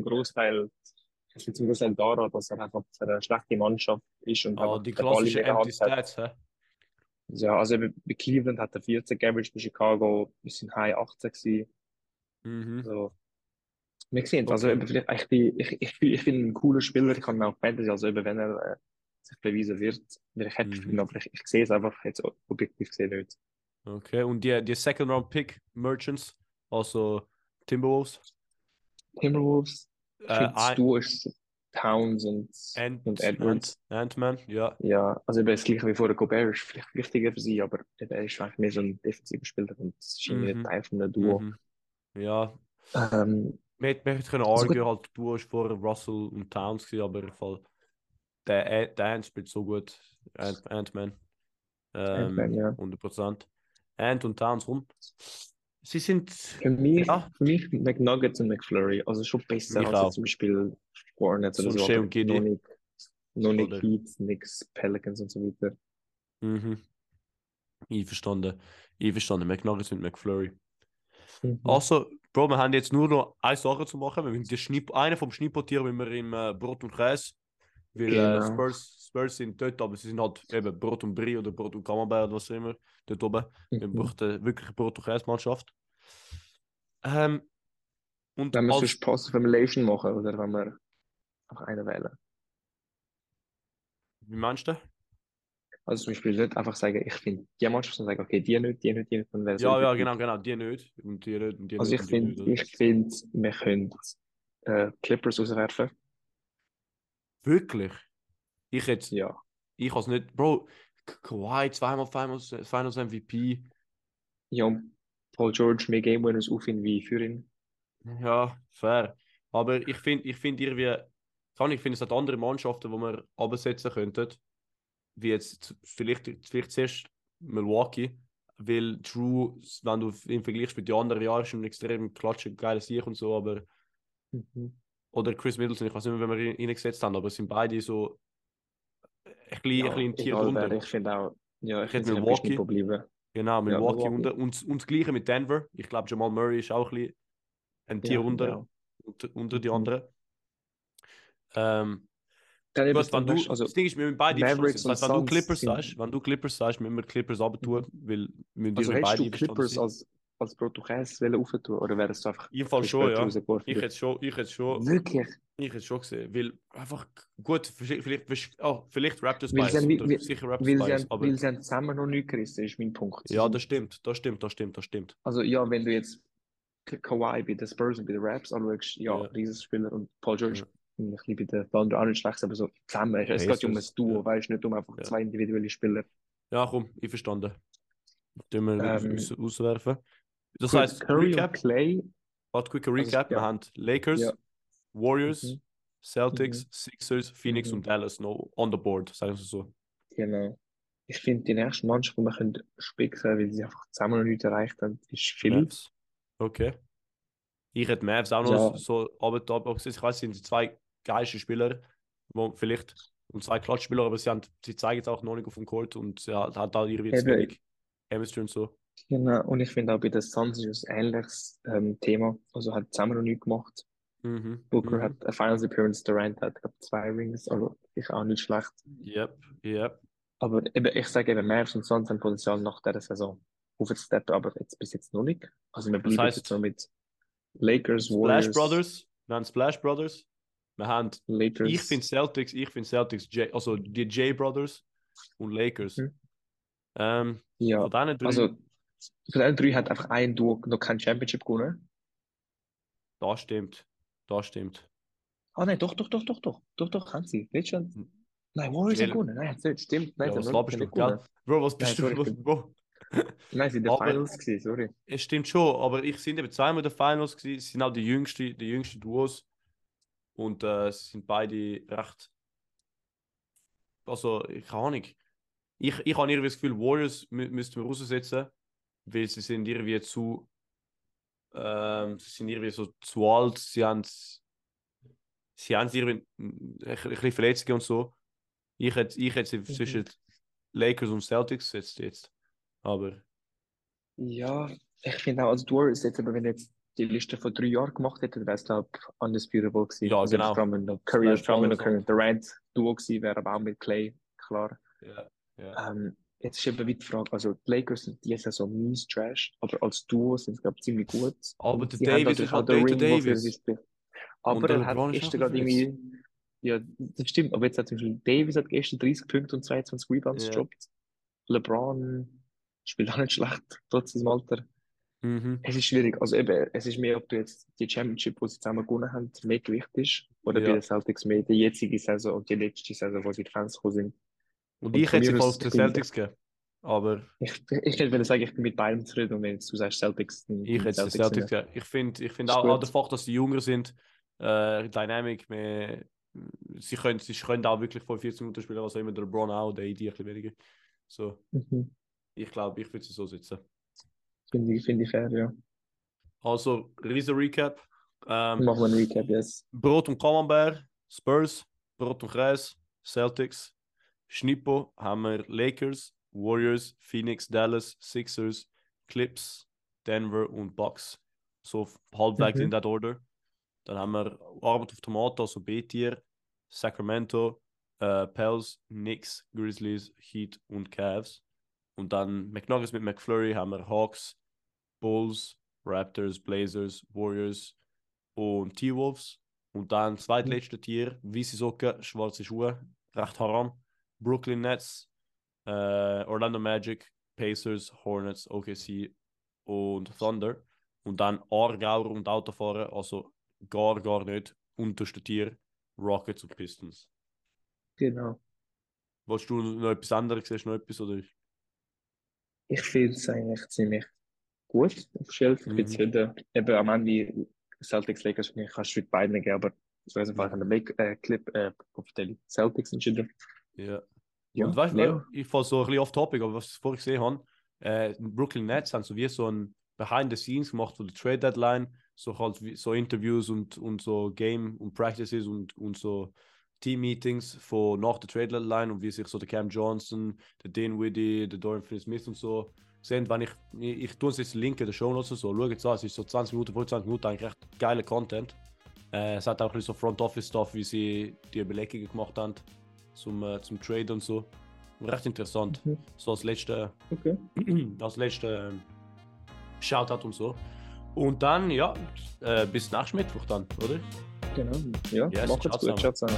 es liegt zum Großteil daran, dass er einfach für eine schlechte Mannschaft ist und Ah, einfach die den Ball in klassischen der Empty Hand hat. Stats, hä? Ja, also bei Cleveland hat er 40 average, bei Chicago ist in High 18 gewesen. Mhm. Also, wir sehen es. Also, Okay. eben, vielleicht, ich finde ihn ein cooler Spieler, ich kann ihn auch Fantasy, also eben, wenn er sich beweisen wird, wäre ich happy für ihn, Mhm. aber ich sehe es einfach jetzt objektiv gesehen nicht. Okay. Und die Second Round Pick Merchants, also Timberwolves, Timberwolves, ich finde das ein Duo ist Towns und Edwards. Ant-Man, ja. Ja, also eben das gleiche wie vorher, Gobert ist vielleicht wichtiger für sie, aber er ist eigentlich mehr so ein defensiver Spieler und das ist irgendwie nicht Mhm. Teil von einem Duo. Mhm. Ja. Ähm, Wir hätten können also gut, argumentieren, halt, du hast vorher Russell und Towns gewesen, aber im Fall, der Ant spielt so gut. Ant-Man. Ant-Man, ja. 100%. Ant und Towns rum. Sie sind, Für mich, ja, für mich McNuggets und McFlurry, also schon besser mich als jetzt auch. zum Beispiel Hornets So oder ein so, Shea aber und Giddy, noch nicht oder? Heat, nix Pelicans und so weiter. Mhm. Einverstanden. Einverstanden. McNuggets mit McFlurry. Mhm. Also, Bro, wir haben jetzt nur noch eine Sache zu machen. Wir müssen einen vom Schnippeltier wenn wir im Brot und Käse. Weil Genau. Spurs sind dort, aber sie sind halt eben Brot und Brie oder Brot und Camembert oder was auch immer. Dort oben. Wir Mhm. brauchen wirklich eine Brot und Käse-Mannschaft. Ähm, und Wenn wir als. sonst Passive Emulation machen oder wenn wir einfach einen wählen. Wie meinst du? Also zum Beispiel nicht einfach sagen, ich finde die Mannschaft, sondern sagen, okay, die nicht, dann wäre es Ja, ja, objektiv. genau. Die nicht. Und die nicht, und die Also nicht, und die nicht, oder? ich finde, wir können Clippers rauswerfen. Wirklich? Ich jetzt. Ja. Ich has nicht. Bro, Kawhi zweimal Finals MVP. Ja, und Paul George mehr Game Winners auffinden wie für ihn. Ja, fair. Aber ich find irgendwie, ich finde, es hat andere Mannschaften, die wir absetzen könnten, wie jetzt vielleicht zuerst Milwaukee, weil Drew, wenn du ihn vergleichst mit den anderen Jahren, ist ein extrem klatscher, geiler Sieg und so, aber, Mhm. oder Chris Middleton, ich weiß nicht mehr, wenn wir ihn gesetzt haben, aber es sind beide so ein Ja, bisschen Tier egal wer, drunter. ich finde auch, ja, Ich ich finde hätte sicher Bischnitt Milwaukee, bleiben. genau, Ja, Milwaukee Milwaukee. und das Gleiche mit Denver. Ich glaube, Jamal Murray ist auch ein bisschen ein Tier unter die anderen. Gut, wenn du, also, das Ding ist, wir müssen beide Mavericks das heißt, wenn du Clippers sind, sagst, müssen wir Clippers runter weil also wir hättest beide du Clippers als Protokäs aufentun oder wäre es einfach im Fall schon, ja. rausgeworfen? Ich hätte schon Wirklich? Ich hätte schon gesehen, weil einfach gut, vielleicht Raptors Weil Bias, sie, oder sicher Raptors Bias, aber weil sie haben zusammen noch nicht gerissen, ist mein Punkt. ja, das stimmt. Also ja, wenn du jetzt Kawhi bei den Spurs und bei den Raps anschaust, ja, Ja. Riesenspieler und Paul George Ja. ein bisschen bei den Thunder auch nicht schlecht, aber so zusammen, es geht ja um ein Duo, weißt du, nicht um einfach zwei individuelle Spieler. Ja, komm, ich verstanden. Tun wir auswerfen. Das gut, heißt, Curry Recap. und Clay. Quicker Recap. Wir haben Lakers, Warriors, Celtics, Sixers, Phoenix und Dallas noch on the board, sagen wir so. Genau. Ich finde, die nächste Mannschaft, die wir können spicken, weil sie einfach zusammen noch nichts erreicht haben, ist Philly. Mavs. Okay. Ich hätte Mavs auch noch so aber ich weiß, sind die zwei geilsten Spieler, wo vielleicht und zwei Klatschspieler, aber sie zeigen es auch noch nicht auf dem Court und sie hat da ihre wenig Chemistry und so. Genau, und ich finde auch bei den Suns ist ein ähnliches Thema. Also hat zusammen noch nichts gemacht. Booker hat eine Finals Appearance, Durant hat, glaube 2 Rings, also ist auch nicht schlecht. Yep. Aber eben, ich sage eben, Mavs und Suns haben Potenzial nach dieser Saison aufzusteppen, aber bis jetzt noch nicht. Also wir bleiben jetzt noch mit Lakers, Warriors. Wir haben Splash Brothers. Wir haben Lakers. Ich finde Celtics, also die J Brothers und Lakers. Ja, von denen drei, also von den 3 hat einfach ein Duo noch kein Championship gewonnen. Das stimmt. Ah nein, doch, haben sie. Nein, Warriors haben gewonnen. Nein, das stimmt. Nein, ja, was laberst du, gell? Bro, was bist du? Bro? Nein, sie sind in den Finals gewesen, sorry. Es stimmt schon, aber ich sind eben zweimal in den Finals gewesen. Sie sind auch die jüngsten Duos. Und sie sind beide recht. Also, ich keine Ahnung. Ich habe irgendwie das Gefühl, Warriors müssten wir raussetzen, weil sie sind irgendwie so zu alt. Sie haben irgendwie ein bisschen Verletzungen und so. Ich hätte sie zwischen Lakers und Celtics gesetzt jetzt. Aber. Ja, ich finde auch, als Duo ist jetzt, aber wenn jetzt die Liste von 3 Jahren gemacht hätte, wäre es, glaube ich, undisputable gewesen. Ja, also genau. Curry und Durant Duo gewesen, wäre aber auch mit Clay, klar. Ja. Jetzt ist eben die Frage, also die Lakers sind diese Saison mies Trash, aber als Duo sind sie, glaube ich, ziemlich gut. Aber der Davis ist halt der Davis. Aber er hat gestern gerade irgendwie, ja, das stimmt, aber jetzt hat zum Beispiel Davis hat gestern 30 Punkte und 22 Rebounds gedroppt. LeBron spielt auch nicht schlecht, trotz seinem Alter. Es ist schwierig, also eben, es ist mehr, ob du jetzt die Championship, die sie zusammen gewonnen haben, mehr Gewicht ist, oder bei den Celtics mehr die jetzige Saison und die letzte Saison, wo sie die Fans gekommen sind. Und ich hätte sie voll auf die Celtics gegeben. Aber ich würde sagen, ich bin mit beidem zufrieden und wenn du sagst Celtics, ich hätte die Celtics gegeben. Ich finde auch der Fakt, dass sie jünger sind, Dynamic, sie können auch wirklich vor 14 Minuten spielen, was auch immer der LeBron auch, der AD ein bisschen weniger. So. Ich glaube, ich würde sie so sitzen. Finde ich fair, ja. Also, riesen Recap. Machen wir einen Recap, yes. Brot und Camembert, Spurs, Brot und Käse, Celtics. Schnippo haben wir Lakers, Warriors, Phoenix, Dallas, Sixers, Clips, Denver und Bucks. So halbwegs in that order. Dann haben wir Arbeit auf Tomato, also B-Tier, Sacramento, Pels, Knicks, Grizzlies, Heat und Cavs. Und dann McNuggets mit McFlurry haben wir Hawks, Bulls, Raptors, Blazers, Warriors und T-Wolves. Und dann zweitletzte Tier, weiße Socken, schwarze Schuhe, recht haram. Brooklyn Nets, Orlando Magic, Pacers, Hornets, OKC und Thunder. Und dann Aargauer und Autofahrer, also gar nicht. Unterste Tier, Rockets und Pistons. Genau. Wolltest du noch etwas anderes? Siehst du noch etwas? Oder? Ich finde es eigentlich ziemlich gut aufgestellt. Ich bin zufrieden. Eben am Ende Celtics Lakers finde ich, kannst du mit beiden geben, aber ich weiß einfach an der Clip auf die Celtics entschieden. Ja. Ja, und weißt du, ich fahre so ein bisschen off-topic, aber was ich vorher gesehen habe, Brooklyn Nets haben so wie so ein Behind the Scenes gemacht von der Trade Deadline, so halt so Interviews und so Game und Practices und so Team-Meetings von nach der Trade Deadline und wie sich so der Cam Johnson, der Dinwiddie, der Dorian Finney-Smith und so sehen, wenn ich tue es jetzt Link in der Show Notes so, schaut es an, es ist so 20 Minuten, 25 Minuten eigentlich recht geiler Content. Es hat auch ein bisschen so Front-Office-Stuff, wie sie die Überlegungen gemacht haben zum Trade und so. Recht interessant. So als letzte Shoutout und so. Und dann, ja, bis nächsten Mittwoch dann, oder? Genau, ja, yes, macht's gut, ciao zusammen.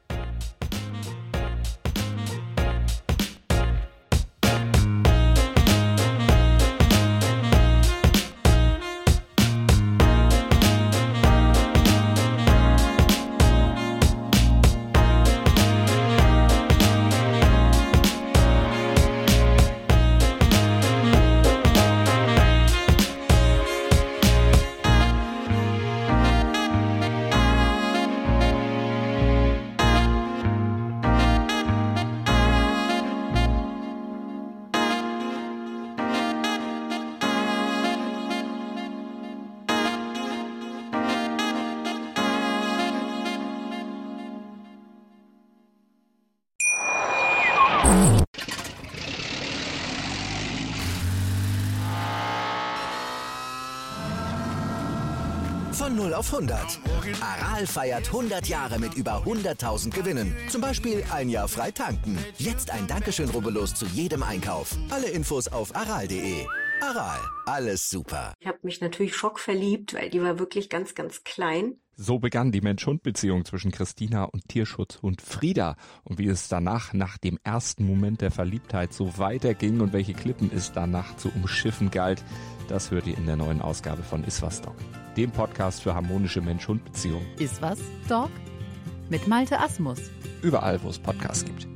Von 0 auf 100. Aral feiert 100 Jahre mit über 100.000 Gewinnen. Zum Beispiel ein Jahr frei tanken. Jetzt ein Dankeschön, rubbellos zu jedem Einkauf. Alle Infos auf aral.de. Aral, alles super. Ich habe mich natürlich schockverliebt, weil die war wirklich ganz, ganz klein. So begann die Mensch-Hund-Beziehung zwischen Christina und Tierschutzhund Frieda. Und wie es danach, nach dem ersten Moment der Verliebtheit, so weiterging und welche Klippen es danach zu umschiffen galt, das hört ihr in der neuen Ausgabe von Iswas Dog, dem Podcast für harmonische Mensch-Hund-Beziehungen. Iswas Dog? Mit Malte Asmus. Überall, wo es Podcasts gibt.